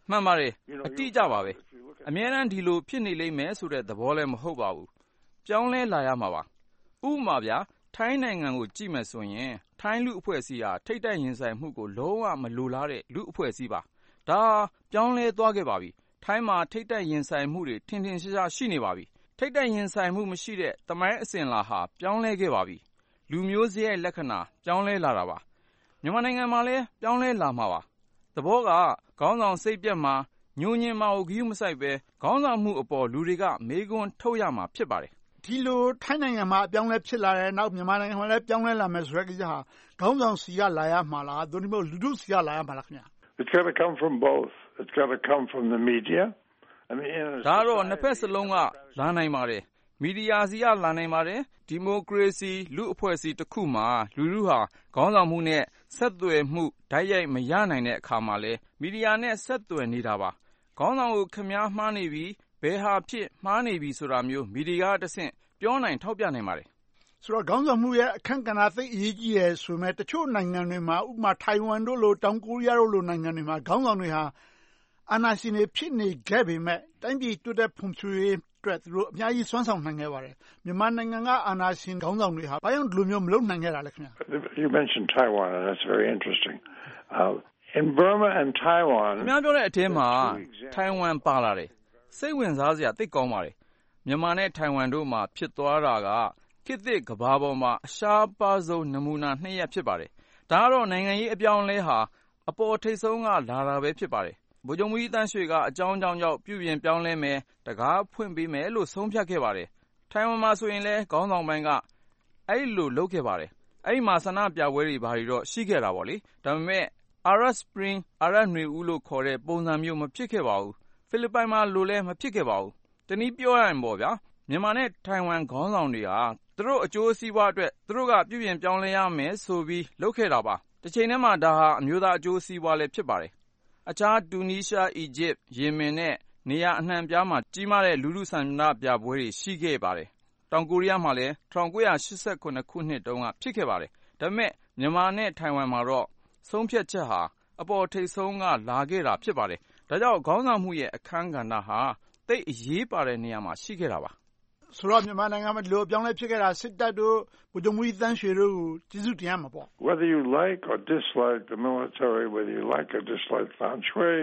မှန်ပါတယ်အတိအကျပါပဲအများအားဒီလိုဖြစ်နေလိမ့်မယ်ဆိုတဲ့သဘောလည်းမဟုတ်ပါဘူးပြောင်းလဲလာရမှာပါဥပမာဗျာထိုင်းနိုင်ငံကိုကြည့်မယ်ဆိုရင်ထိုင်းလူအဖွဲ့အစည်းဟာထိတ်တိုက်ရင်ဆိုင်မှုကိုလုံးဝမလိုလားတဲ့လူအဖွဲ့အစည်းပါဒါပြောင်းလဲသွားခဲ့ပါပြီထိုင်းမှာထိတ်တိုက်ရင်ဆိုင်မှုတွေထင်ထင်ရှားရှားရှိနေပါပြီထိတ်တိုက်ရင်ဆိုင်မှုမရှိတဲ့သမိုင်းအစဉ်လာဟာပြောင်းလဲခဲ့ပါပြီလူမျိုးစရဲ့လက္ခဏာပြောင်းလဲလာတာပါမြန်မာနိုင်ငံမှာလည်းပြောင်းလဲလာမှာပါသဘောကခေါင်းဆောင်စိတ်ပြတ်မှာညှို့ညင်မှာကိုဂရုမစိုက်ပဲခေါင်းဆောင်မှုအပေါ်လူတွေကမေးခွန်းထုတ်ရမှာဖြစ်ပါတယ်ဒီလိုထိုင်းနိုင်ငံမှာအပြောင်းလဲဖြစ်လာတယ်နောက်မြန်မာနိုင်ငံမှာလည်းပြောင်းလဲလာမယ်ဆိုတဲ့ကိစ္စဟာခေါင်းဆောင်စီကလာရမှာလားသို့မဟုတ်လူထုစီကလာရမှာလားခင်ဗျာ It's got to come from both. It's got to come from the media. I mean ဒါတော့နှစ်ဖက်စလုံးကလာနိုင်ပါတယ်မီဒီယာစီကလာနိုင်ပါတယ်ဒီမိုကရေစီလူအဖွဲ့အစည်းတစ်ခုမှာလူလူဟာခေါင်းဆောင်မှုနဲ့ဆက်သွယ်မှုဓာတ်ရိုက်မရနိုင်တဲ့အခါမှာလဲမီဒီယာနဲ့ဆက်သွယ်နေတာပါခေါင်းဆောင်ကိုခမားမှားနေပြီဘယ်ဟာဖြစ်မှားနေပြီဆိုတာမျိုးမီဒီယာတစ်ဆင့်ပြောနိုင်ထောက်ပြနိုင်ပါတယ်ဆိုတော့ခေါင်းဆောင်မှုရဲ့အခန့်ကဏ္ဍသိအရေးကြီးရယ်ဆိုမဲ့တချို့နိုင်ငံတွေမှာဥပမာထိုင်ဝမ်တို့လိုတောင်ကိုရီးယားတို့လိုနိုင်ငံတွေမှာခေါင်းဆောင်တွေဟာအာဏာရှင်တွေဖြစ်နေခဲ့ပေမဲ့တိုင်းပြည်တိုးတက်ဖွံ့ဖြိုးရေးအတွက်သူတို့အများကြီးစွမ်းဆောင်နိုင်ခဲ့ပါတယ်မြန်မာနိုင်ငံကအာဏာရှင်ခေါင်းဆောင်တွေဟာဘာကြောင့်ဒီလိုမျိုးမလုပ်နိုင်ခဲ့တာလဲခင်ဗျာ You mentioned Taiwan and that's very interesting. Uh, in Burma and Taiwan ခင်ဗျားပြောတဲ့အထဲမှာထိုင်ဝမ်ပါလာတယ်စိတ်ဝင်စားစရာသိကောင်းပါတယ်မြန်မာနဲ့ထိုင်ဝမ်တို့မှာဖြစ်သွားတာကခေတ်သစ်ကမ္ဘာပေါ်မှာအရှားပါဆုံးနမူနာနှစ်ရပ်ဖြစ်ပါတယ်ဒါကတော့နိုင်ငံရေးအပြောင်းအလဲဟာအပေါ်ထိပ်ဆုံးကလာတာပဲဖြစ်ပါတယ်ဗိုလ်ချုပ်မှူးကြီးတန်းရွှေကအကြောင်းကြောင့်ကြောင့်ပြုပြင်ပြောင်းလဲမယ်တကားဖွင့်ပေးမယ်လို့ဆုံးဖြတ်ခဲ့ပါတယ်ထိုင်ဝမ်မှာဆိုရင်လည်းခေါင်းဆောင်ပိုင်းကအဲ့လိုလုပ်ခဲ့ပါတယ်အဲ့ဒီမှာဆန္ဒပြပွဲတွေဘာတွေတော့ရှိခဲ့တာပေါ့လေဒါပေမဲ့ Arab Spring Arab နွေဦးလို့ခေါ်တဲ့ပုံစံမျိုးမဖြစ်ခဲ့ပါဘူးဖိလစ်ပိုင်မှာလိုလဲမဖြစ်ခဲ့ပါဘူးတနည်းပြောရရင်ပေါ့ဗျာမြန်မာနဲ့ထိုင်ဝမ်ခေါင်းဆောင်တွေဟာသူတို့အကျိုးစီးပွားအတွက်သူတို့ကပြုပြင်ပြောင်းလဲရမယ်ဆိုပြီးလုပ်ခဲ့တာပါတစ်ချိန်တည်းမှာဒါဟာအမျိုးသားအကျိုးစီးပွားလည်းဖြစ်ပါတယ်အခြားတူနီးရှားအီဂျစ်ယီမင်နဲ့နေရာအနှံ့အပြားမှာကြီးမားတဲ့လူထုဆန္ဒပြပွဲတွေရှိခဲ့ပါတယ်တောင်ကိုရီးယားမှာလည်း၁၉၈၇ခုနှစ်တုန်းကဖြစ်ခဲ့ပါတယ်ဒါပေမဲ့မြန်မာနဲ့ထိုင်ဝမ်မှာတော့ဆုံးဖြတ်ချက်ဟာအပေါ်ထိပ်ဆုံးကလာခဲ့တာဖြစ်ပါတယ်ဒါကြောင့်ခေါင်းဆောင်မှုရဲ့အခန်းကဏ္ဍဟာသိအရေးပါတဲ့နေရာမှာရှိခဲ့တာပါဆိုတော့မြန်မာနိုင်ငံမှာဒီလိုပြောင်းလဲဖြစ်ခဲ့တာစစ်တပ်တို့ဗိုလ်ချုပ်မှူးကြီးတန်းရွှေတို့ကိုကျေးဇူးတင်ရမှာပေါ့ Whether you like or dislike the military, whether you like or dislike Than Shwe,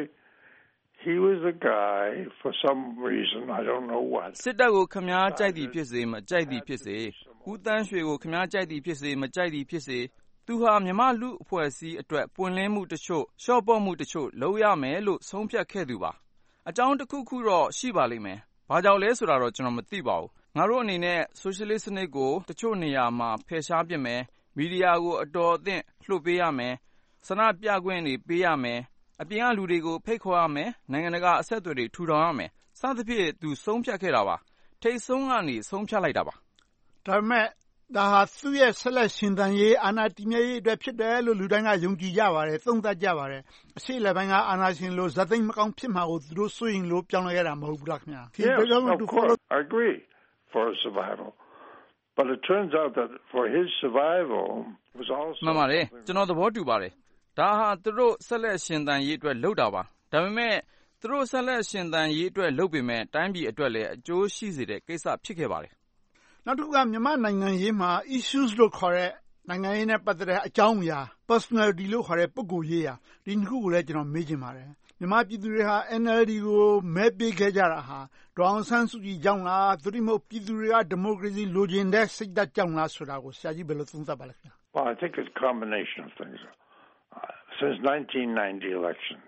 he was a guy for some reason, I don't know what. စစ်တပ်ကိုခမားကြိုက်သည်ဖြစ်စေမကြိုက်သည်ဖြစ်စေဦးတန်းရွှေကိုခမားကြိုက်သည်ဖြစ်စေမကြိုက်သည်ဖြစ်စေသူဟာမြန်မာလူအဖွဲ့အစည်းအတွက်ပွင့်လင်းမှုတချို့ရှော့ပေါ့မှုတချို့လုပ်ရမယ်လို့ဆုံးဖြတ်ခဲ့သူပါအကြောင်းတစ်ခုခုတော့ရှိပါလိမ့်မယ်ဘာကြောင့်လဲဆိုတာတော့ကျွန်တော်မသိပါဘူးငါတို့အနေနဲ့ဆိုရှယ်လစ်စနစ်ကိုတချို့နေရာမှာဖယ်ရှားပစ်မယ်မီဒီယာကိုအတော်အသင့်လှုပ်ပေးရမယ်ဆန္ဒပြခွင့်တွေပေးရမယ်အပြင်ကလူတွေကိုဖိတ်ခေါ်ရမယ်နိုင်ငံတကာအဆက်အသွယ်တွေထူထောင်ရမယ်စသဖြင့်သူဆုံးဖြတ်ခဲ့တာပါထိတ်ဆုံးကနေဆုံးဖြတ်လိုက်တာပါဒါပေမဲ့ဒါဟာသူ့ရဲ့ဆက်လက်ရှင်သန်ရေးအာဏာတည်မြဲရေးအတွက်ဖြစ်တယ်လို့လူတိုင်းကယုံကြည်ကြပါတယ်သုံးသပ်ကြပါတယ်အရှိလည်းပိုင်းကအာဏာရှင်လို့ဇာတ်သိမ်းမကောင်းဖြစ်မှာကိုသူတို့စိုးရင်လို့ပြောင်းလဲခဲ့တာမဟုတ်ဘူးလားခင်ဗျာ Yes, of course, I agree for survival but it turns out that for his survival was also မှန်ပါတယ်ကျွန်တော်သဘောတူပါတယ်ဒါဟာသူတို့ဆက်လက်ရှင်သန်ရေးအတွက်လုပ်တာပါဒါပေမဲ့သူတို့ဆက်လက်ရှင်သန်ရေးအတွက်လုပ်ပေမဲ့တိုင်းပြည်အတွက်လည်းအကျိုးရှိစေတဲ့ကိစ္စဖြစ်ခဲ့ပါတယ်နောက်တစ်ခုကမြန်မာနိုင်ငံရေးမှာ issues လို့ခေါ်တဲ့နိုင်ငံရေးနဲ့ပတ်သက်တဲ့အကြောင်းအရာ personality လို့ခေါ်တဲ့ပုဂ္ဂိုလ်ရေးရာဒီနှစ်ခုကိုလည်းကျွန်တော်မေးချင်ပါတယ်မြန်မာပြည်သူတွေဟာ N L D ကိုမဲပေးခဲ့ကြတာဟာဒေါ်အောင်ဆန်းစုကြည်ကြောင့်လားသူတို့မဟုတ်ပြည်သူတွေကဒီမိုကရေစီလိုချင်တဲ့စိတ်ဓာတ်ကြောင့်လားဆိုတာကိုဆရာကြီးဘယ်လိုသုံးသပ်ပါလဲခင်ဗျာ Well, I think it's a combination of things. Uh, since nineteen ninety elections,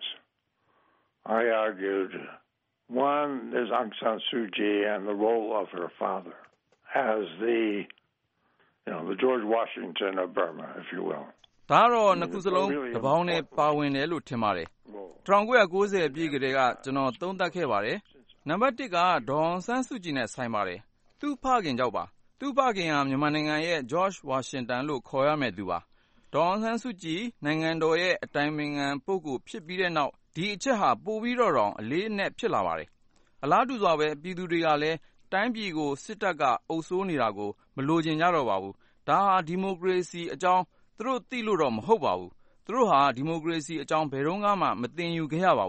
I argued one is Aung San Suu Kyi and the role of her father as the, you know, the George Washington of Burma, if you will. ဒါတော့နှစ်ခုစလုံးတပေါင်းနဲ့ပါဝင်တယ်လို့ထင်ပါတယ်၁၉၉၀ပြည့်ကလေးကကျွန်တော်သုံးသပ်ခဲ့ပါတယ်နံပါတ်တစ်ကဒေါ်အောင်ဆန်းစုကြည်နဲ့ဆိုင်ပါတယ်သူ့ဖခင်ကြောင့်ပါသူ့ဖခင်ဟာမြန်မာနိုင်ငံရဲ့ George Washington လို့ခေါ်ရမယ့်သူပါဒေါ်အောင်ဆန်းစုကြည်နိုင်ငံတော်ရဲ့အတိုင်ပင်ခံပုဂ္ဂိုလ်ဖြစ်ပြီးတဲ့နောက်ဒီအချက်ဟာပိုပြီးတော့တောင်အလေးအနက်ဖြစ်လာပါတယ်အလားတူစွာပဲပြည်သူတွေကလည်းတိုင်းပြည်ကိုစစ်တပ်ကအုပ်စိုးနေတာကိုမလိုချင်ကြတော့ပါဘူးဒါဟာဒီမိုကရေစီအကြောင်းသူတို့သိလို့တော့မဟုတ်ပါဘူးသူတို့ဟာဒီမိုကရေစီအကြောင်းဘယ်တော့မှမသင်ယူခဲ့ရပါဘူး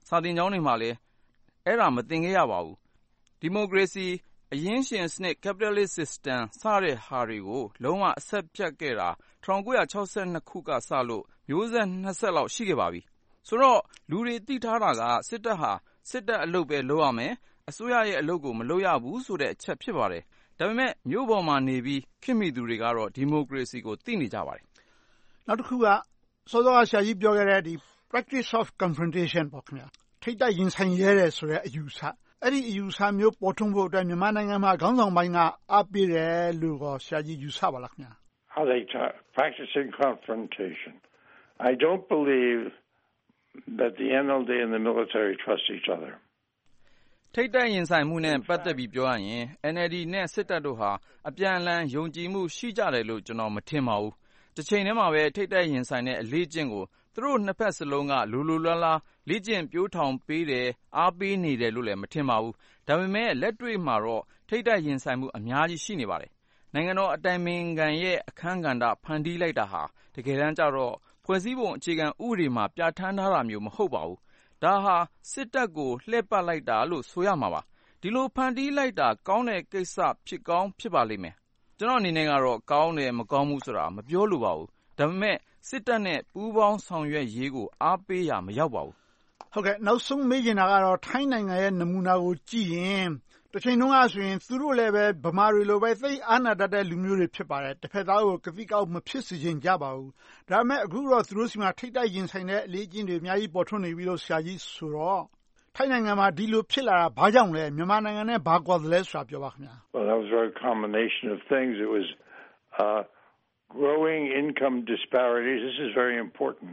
စာသင်ကျောင်းတွေမှာလည်းအဲ့ဒါမသင်ခဲ့ရပါဘူး။ ဒီမိုကရေစီအရင်းရှင်စနစ် capitalist system စတဲ့ဟာတွေကိုလုံးဝအဆက်ဖြတ်ခဲ့တာ၁၉၆၂ ခုကစလို့မျိုးဆက်နှစ်ဆက်လောက်ရှိခဲ့ပါပြီ။ဆိုတော့လူတွေသိထားတာကစစ်တပ်ဟာစစ်တပ်အလုပ်ပဲလုပ်ရမယ်အစိုးရရဲ့အလုပ်ကိုမလုပ်ရဘူးဆိုတဲ့အချက်ဖြစ်ပါတယ်။ဒါပေမဲ့မြို့ပေါ်မှာနေပြီးခေတ်မီသူတွေကတော့ဒီမိုကရေစီကိုသိနေကြပါတယ်။နောက်တစ်ခုကစောစောကဆရာကြီးပြောခဲ့တဲ့ဒီ practice of confrontation ပေါ့ခင်ဗျာထိပ်တိုက်ရင်ဆိုင်ရဲတယ်ဆိုတဲ့အယူဆအဲ့ဒီအယူဆမျိုးပေါ်ထွန်းဖို့အတွက်မြန်မာနိုင်ငံမှာခေါင်းဆောင်ပိုင်းကအားပေးတယ်လို့ဆရာကြီးယူဆပါလားခင်ဗျာ How they practicing confrontation I don't believe that the N L D and the military trust each other ထိပ်တိုက်ရင်ဆိုင်မှုနဲ့ပတ်သက်ပြီးပြောရရင် N L D နဲ့စစ်တပ်တို့ဟာအပြန်အလှန်ယုံကြည်မှုရှိကြတယ်လို့ကျွန်တော်မထင်ပါဘူး။တစ်ချိန်တည်းမှာပဲထိပ်တိုက်ရင်ဆိုင်တဲ့အလေးကျင့်ကိုသူတို့နှစ်ဖက်စလုံးကလူလူလားလားလေ့ကျင့်ပြိုးထောင်ပေးတယ်အားပေးနေတယ်လို့လည်းမထင်ပါဘူး။ဒါပေမဲ့လက်တွေ့မှာတော့ထိပ်တိုက်ရင်ဆိုင်မှုအများကြီးရှိနေပါတယ်။နိုင်ငံတော်အတိုင်ပင်ခံရဲ့အခန်းကဏ္ဍဖန်တီးလိုက်တာဟာတကယ်တမ်းကျတော့ဖွဲ့စည်းပုံအခြေခံဥပဒေမှာပြဋ္ဌာန်းထားတာမျိုးမဟုတ်ပါဘူး။ဒါဟာစစ်တပ်ကိုလှည့်ပတ်လိုက်တာလို့ဆိုရမှာပါ။ဒီလိုဖန်တီးလိုက်တာကောင်းတဲ့ကိစ္စဖြစ်ကောင်းဖြစ်ပါလိမ့်မယ်။ကျွန်တော်အနေနဲ့ကတော့ကောင်းတယ်မကောင်းဘူးဆိုတာမပြောလိုပါဘူး။ဒါပေမဲ့စစ်တပ်နဲ့ပူးပေါင်းဆောင်ရွက်ရေးကိုအားပေးရမရောက်ပါဘူး။ဟုတ်ကဲ့နောက်ဆုံးမေးချင်တာကတော့ထိုင်းနိုင်ငံရဲ့နမူနာကိုကြည့်ရင်တစ်ချိန်လုံးကဆိုရင်သူတို့လည်းပဲဗမာတွေလိုပဲသိအာဏာတတ်တဲ့လူမျိုးတွေဖြစ်ပါတယ်တစ်ဖက်သားကိုကတိကောက်မဖြစ်စေချင်ကြပါဘူးဒါပေမဲ့အခုတော့သူတို့စီမှာထိတ်တိုက်ရင်ဆိုင်တဲ့အလေးကျင့်တွေအများကြီးပေါ်ထွန်းနေပြီးလို့ဆရာကြီးဆိုတော့ထိုင်းနိုင်ငံမှာဒီလိုဖြစ်လာတာဘာကြောင့်လဲမြန်မာနိုင်ငံနဲ့ဘာကွာသလဲဆိုတာပြောပါခင်ဗျာ Well that was a combination of things it was uh growing income disparities this is very important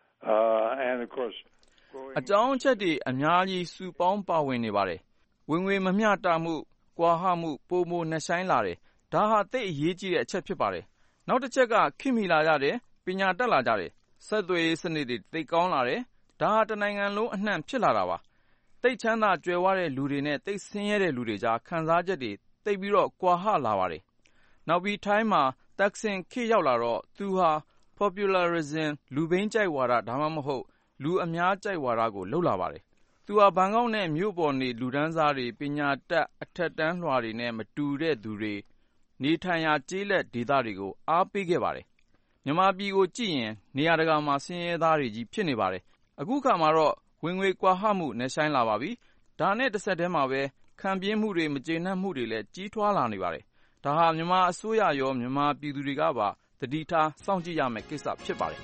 uh and of course အကြောင်းအချက်တွေအများကြီးစုပေါင်းပါဝင်နေပါတယ်ဝင်ငွေမမျှတမှုကွာဟမှုပုံမနှဆိုင်လာတယ်ဒါဟာသိအရေးကြီးတဲ့အချက်ဖြစ်ပါတယ်နောက်တစ်ချက်ကခိမိလာကြတယ်ပညာတက်လာကြတယ်ဆက်သွယ်ရေးစနစ်တွေသိကောင်းလာတယ်ဒါဟာတနိုင်ငံလုံးအနှံ့ဖြစ်လာတာပါသိချမ်းသာကြွယ်ဝတဲ့လူတွေနဲ့သိဆင်းရဲတဲ့လူတွေကြားခံစားချက်တွေသိပြီးတော့ကွာဟလာပါတယ်နောက်ပြီးထိုင်းမှာတက်ဆင်ခေရောက်လာတော့သူဟာ popularism လူဘိန်းကြိုက်ဝါဒဒါမှမဟုတ်လူအများကြိုက်ဝါဒကိုလှုပ်လာပါတယ်သူဟာဘန်ကောက်နဲ့မြို့ပေါ်နေလူဒန်းစားတွေပညာတတ်အထက်တန်းလွှာတွေနဲ့မတူတဲ့သူတွေနေထိုင်ရာကျေးလက်ဒေသတွေကိုအားပေးခဲ့ပါတယ်မြန်မာပြည်ကိုကြည့်ရင်နေရာတကာမှာဆင်းရဲသားတွေကြီးဖြစ်နေပါတယ်အခုခါမှာတော့ဝင်ငွေကွာဟမှုနှဆိုင်လာပါပြီဒါနဲ့တစ်ဆက်တည်းမှာပဲခံပြင်းမှုတွေမကျေနပ်မှုတွေလည်းကြီးထွားလာနေပါတယ်ဒါဟာမြန်မာအစိုးရရောမြန်မာပြည်သူတွေကပါသတိထားစောင့်ကြည့်ရမယ့်ကိစ္စဖြစ်ပါတယ်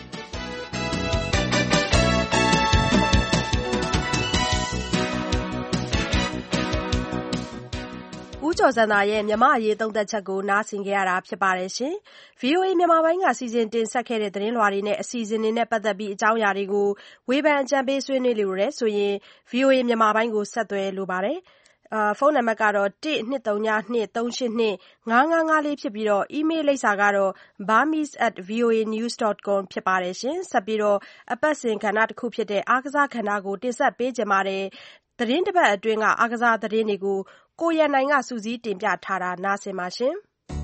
ဦးကျော်ဇံသာရဲ့မြန်မာ့အရေးသုံးသပ်ချက်ကိုနားဆင်ကြရတာဖြစ်ပါတယ်ရှင်။ဗွီအိုအေမြန်မာပိုင်းကစီစဉ်တင်ဆက်ခဲ့တဲ့သတင်းလွှာတွေနဲ့အစီအစဉ်တွေနဲ့ပတ်သက်ပြီးအကြောင်းအရာတွေကိုဝေဖန်အကြံပေးဆွေးနွေးလို့ရဆိုရင် ဗွီအိုအေမြန်မာပိုင်းကိုဆက်သွယ်လိုပါတယ်။အာဖုန်းနံပါတ်ကတော့ one two three two three eight two five five four ဖြစ်ပြီးတော့ email လိပ်စာကတော့ burmese at voa news dot com ဖြစ်ပါတယ်ရှင်။ဆက်ပြီးတော့အပတ်စဉ်ကဏ္ဍတစ်ခုဖြစ်တဲ့အားကစားကဏ္ဍကိုတင်ဆက်ပေးကြပါတယ်။သတင်းတစ်ပတ်အတွင်းကအားကစားသတင်းတွေကိုကိုရန်နိုင်ကစူးစီးတင်ပြထားတာနားဆင်ပါရှင်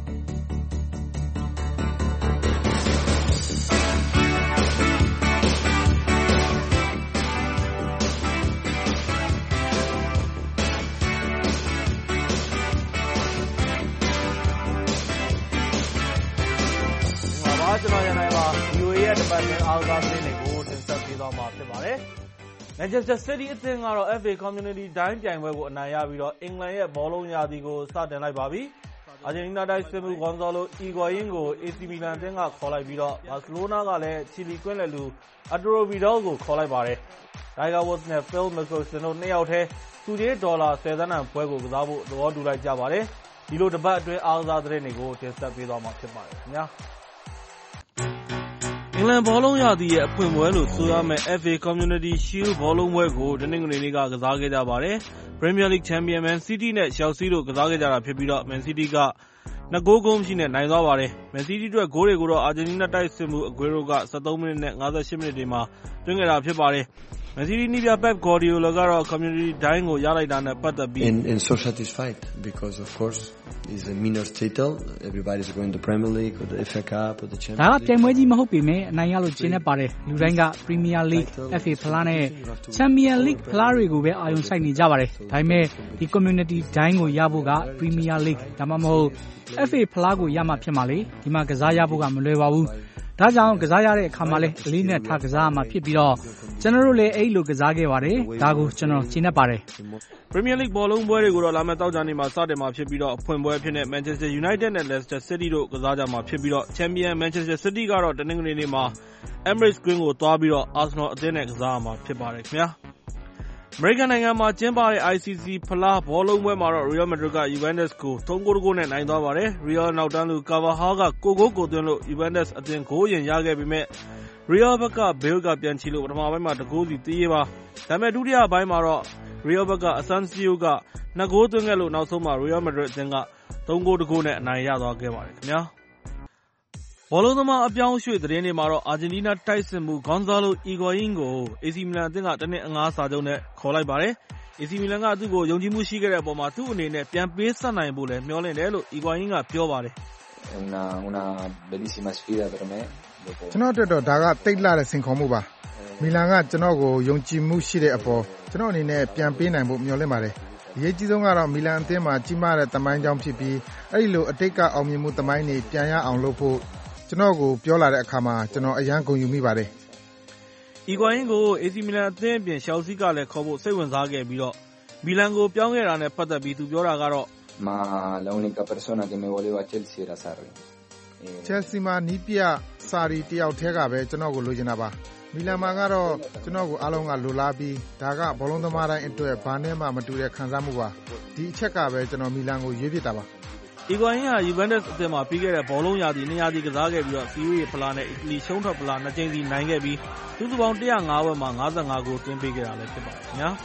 ။ကျွန်တော်ရန်နိုင်ပါ ဗီအိုအေ ရဲ့တပတ်သတင်းအားကစားသတင်းတွေကိုတင်ဆက်ပေးသွားမှာဖြစ်ပါတယ်။ Manchester City အသင်းကတော့ F A Community ဒိုင်းပြိုင်ပွဲကိုအနိုင်ရပြီးတော့အင်္ဂလန်ရဲ့ဘောလုံးရာသီကိုစတင်လိုက်ပါပြီ။ အာဂျင်တီးနားတိုက်စစ်မှုဂွန်ဇာလို အီဂွာယင်းကို အေစီ မီလန်အသင်းကခေါ်လိုက်ပြီးတော့ဘာစီလိုနာကလည်းချီလီကွင်းလယ်လူအဒရိုဗီဒေါကိုခေါ်လိုက်ပါတယ်။ Tiger Woods နဲ့ Phil Mickelson တို့နှစ်ယောက်တည်းသူကြေးဒေါ်လာဆယ်သန်းတန်ပွဲကိုကစားဖို့သဘောတူလိုက်ကြပါတယ်။ဒီလိုတပတ်အတွင်းအားကစားသတင်းတွေကိုတင်ဆက်ပေးသွားမှာဖြစ်ပါတယ်ခင်ဗျာ။အင်္ဂလန်ဘောလုံးရာသီရဲ့အဖွင့်ပွဲလို့ဆိုရမယ့် F A Community Shield ဘောလုံးပွဲကိုတနင်္ဂနွေနေ့ကကစားခဲ့ကြပါတယ်။ Premier League Champion Man City နဲ့ Chelsea တို့ကစားခဲ့ကြတာဖြစ်ပြီးတော့ Man City ကနှစ်ဂိုးဂိုးမရှိနဲ့နိုင်သွားပါတယ်။ Man City အတွက်ဂိုးတွေကိုတော့အာဂျင်တီးနားတိုက်စစ်မှု Aguero ကဆယ့်သုံးမိနစ်နဲ့ငါးဆယ့်ရှစ်မိနစ်တွေမှာသွင်းခဲ့တာဖြစ်ပါတယ်။ Man City နည်းပြ Pep Guardiola ကတော့ community ဒိုင်းကိုရလိုက်တာနဲ့ပတ်သက်ပြီး and and so satisfied because of course is a minor title everybody is going to Premier League or the F A Cup or the Champions League ဒါကပြိုင်ပွဲကြီးမဟုတ်ပေမဲ့အနိုင်ရလို့ကျင်းနေပါတယ်လူတိုင်းက Premier League F A ဖလားနဲ့ Champions League ဖလားတွေကိုပဲအာရုံစိုက်နေကြပါတယ်ဒါပေမဲ့ဒီ community ဒိုင်းကိုရဖို့က Premier League ဒါမှမဟုတ် F A ဖလားကိုရမှဖြစ်မှာလေဒီမှာကစားရဖို့ကမလွယ်ပါဘူးဒါကြောင့်ကစားရတဲ့အခါမှာလဲအလေးနဲ့ထားကစားမှာဖြစ်ပြီးတော့ကျွန်တော်တို့လည်းအဲ့လိုကစားခဲ့ပါတယ်ဒါကိုကျွန်တော်ရှင်းနေပါတယ် Premier League ဘောလုံးပွဲတွေကိုတော့လာမယ့်တောက်ကြနေ့မှာစတင်မှာဖြစ်ပြီးတော့အဖွင့်ပွဲဖြစ်တဲ့ Manchester United နဲ့ Leicester City တို့ကစားကြမှာဖြစ်ပြီးတော့ Champion Manchester City ကတော့တနင်္ဂနွေနေ့မှာ Emirates Green ကိုသွားပြီးတော့ Arsenal အသင်းနဲ့ကစားမှာဖြစ်ပါတယ်ခင်ဗျာအမေရိကန်နိုင်ငံမှာကျင်းပတဲ့ I C C ဖလားဘောလုံးပွဲမှာတော့ Real Madrid က Juventus ကိုသုံးဂိုးတစ်ဂိုးနဲ့နိုင်သွားပါတယ် Real နောက်တန်းလူ Carvajal ကကိုဂိုးကိုသွင်းလို့ Juventus အသင်းဂိုးရင်ရခဲ့ပေမဲ့ Real ဘက်က Bale ကပြန်ချီလို့ပထမပိုင်းမှာတစ်ဂိုးစီသေးရပါဒါပေမဲ့ဒုတိယပိုင်းမှာတော့ Real ဘက်က Asensio ကနှစ်ဂိုးသွင်းခဲ့လို့နောက်ဆုံးမှာ Real Madrid အသင်းကသုံးဂိုးတစ်ဂိုးနဲ့အနိုင်ရသွားခဲ့ပါတယ်ခင်ဗျာဘောလုံးသမားအပြောင်းရွှေ့သတင်းတွေမှာတော့ Argentina တိုက်စစ်မှု Gonzalo Higuain ကို A C Milan အသင်းကတနည်းအငှားစာချုပ်နဲ့ခေါ်လိုက်ပါတယ် A C Milan ကသူ့ကိုယုံကြည်မှုရှိခဲ့တဲ့အပေါ်မှာသူ့အနေနဲ့ပြန်ပေးဆက်နိုင်ဖို့လည်းမျှော်လင့်တယ်လို့ Higuain ကပြောပါတယ် una una bellissima sfida per me ကျွန်တော်အတွက်တော့ဒါကတိတ်လာတဲ့စင်ခေါ်မှုပါမီလန်ကကျွန်တော်ကိုယုံကြည်မှုရှိတဲ့အပေါ်ကျွန်တော်အနေနဲ့ပြန်ပေးနိုင်ဖို့မျှော်လင့်ပါတယ်အရေးကြီးဆုံးကတော့မီလန်အသင်းမှာကြီးမားတဲ့သမိုင်းကြောင်းဖြစ်ပြီးအဲ့ဒီလိုအတိတ်ကအောင်မြင်မှုသမိုင်းတွေပြန်ရအောင်လုပ်ဖို့ကျွန်တော်ကိုပြောလာတဲ့အခါမှာကျွန်တော်အယံဂုဏ်ယူမိပါတယ် Higuain ကို A C Milan အသင်းအပြင် Chelsea ကလည်းခေါ်ဖို့စိတ်ဝင်စားခဲ့ပြီးတော့မီလန်ကိုပြောင်းခဲ့တာနဲ့ပတ်သက်ပြီးသူပြောတာကတော့ ma la unica persona che mi voleva a Chelsea era Sarri Chelsea မှာနီးပြစာရီတယောက်တည်းကပဲကျွန်တော်ကိုလိုချင်တာပါမီလန်မှာကတော့ကျွန်တော်ကိုအားလုံးကလိုလားပြီးဒါကဘောလုံးသမားတိုင်းအတွက်ဘာနဲ့မှမတူတဲ့ခံစားမှုပါဒီအချက်ကပဲကျွန်တော်မီလန်ကိုရွေးပြစ်တာပါ Higuain ဟာ Juventus အသင်းမှာပြီးခဲ့တဲ့ဘောလုံးရာသီနှစ်ရာသီကစားခဲ့ပြီးတော့ Serie A ဖလားနဲ့ Italy ရှုံးထွက်ဖလားနှစ်ကြိမ်စီနိုင်ခဲ့ပြီးစုစုပေါင်းone oh fiveပွဲမှာfifty-fiveဂိုးသွင်းပေးခဲ့တာလည်းဖြစ်ပါတယ်ခင်ဗျာ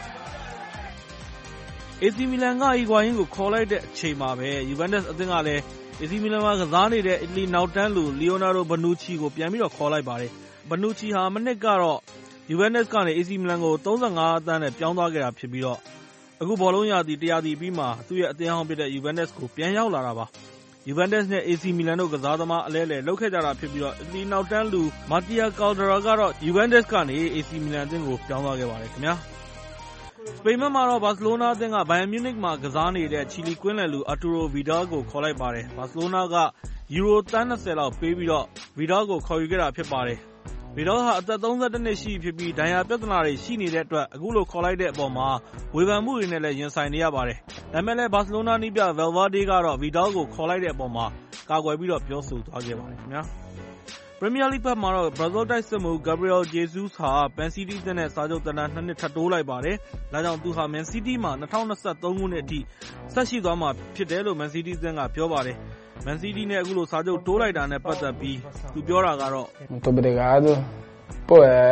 A C Milan က Higuain ကိုခေါ်လိုက်တဲ့အချိန်မှာပဲ Juventus အသင်းကလည်း A C Milan မှာကစားနေတဲ့ Italy နောက်တန်းလူ Leonardo Bonucci ကိုပြန်ပြီးတော့ခေါ်လိုက်ပါတယ် Bonucci ဟာမနှစ်ကတော့ Juventus ကနေ A C Milan ကိုthirty-fiveသန်းနဲ့ပြောင်းသွားခဲ့တာဖြစ်ပြီးတော့အခုဘောလုံးရာသီတစ်ရာသီပြီးမှသူ့ရဲ့အသင်းဟောင်းဖြစ်တဲ့ Juventus ကိုပြန်ရောက်လာတာပါ Juventus နဲ့ A C Milan တို့ကစားသမားအလဲလဲလုပ်ခဲ့ကြတာဖြစ်ပြီးတော့ Italy နောက်တန်းလူ Mattia Caldara ကတော့ Juventus ကနေ A C Milan အသင်းကိုပြောင်းသွားခဲ့ပါတယ်ခင်ဗျာစပိန်မှာတော့ Barcelona အသင်းက Bayern Munich မှာကစားနေတဲ့ Chile ကွင်းလယ်လူ Arturo Vidal ကိုခေါ်လိုက်ပါတယ် Barcelona က Euro thirtyလောက်ပေးပြီးတော့ Vidal ကိုခေါ်ယူခဲ့တာဖြစ်ပါတယ် Vidal ဟာအသက်thirty-oneနှစ်ရှိဖြစ်ပြီးဒဏ်ရာပြဿနာတွေရှိနေတဲ့အတွက်အခုလိုခေါ်လိုက်တဲ့အပေါ်မှာဝေဖန်မှုတွေနဲ့လည်းရင်ဆိုင်နေရပါတယ်ဒါပေမဲ့လည်း Barcelona နီးပြ Valverde ကတော့ Vidal ကိုခေါ်လိုက်တဲ့အပေါ်မှာကာကွယ်ပြီးတော့ပြောဆိုသွားခဲ့ပါတယ်ခင်ဗျာ Premier League ဘက်မှာတော့ Brazil တိုက်စစ်မှု Gabriel Jesus ဟာ Man City အသင်းနဲ့စာချုပ်သက်တမ်းtwoနှစ်ထပ်တိုးလိုက်ပါတယ်ဒါကြောင့်သူဟာ Man City မှာtwenty twenty-threeခုနှစ်အထိဆက်ရှိသွားမှာဖြစ်တယ်လို့ Man City အသင်းကပြောပါတယ်Man City နဲ့အခုလိုစာချုပ်တိုးလိုက်တာနဲ့ပတ်သက်ပြီးသူပြောတာကတော့ Muito obrigado. Pô, é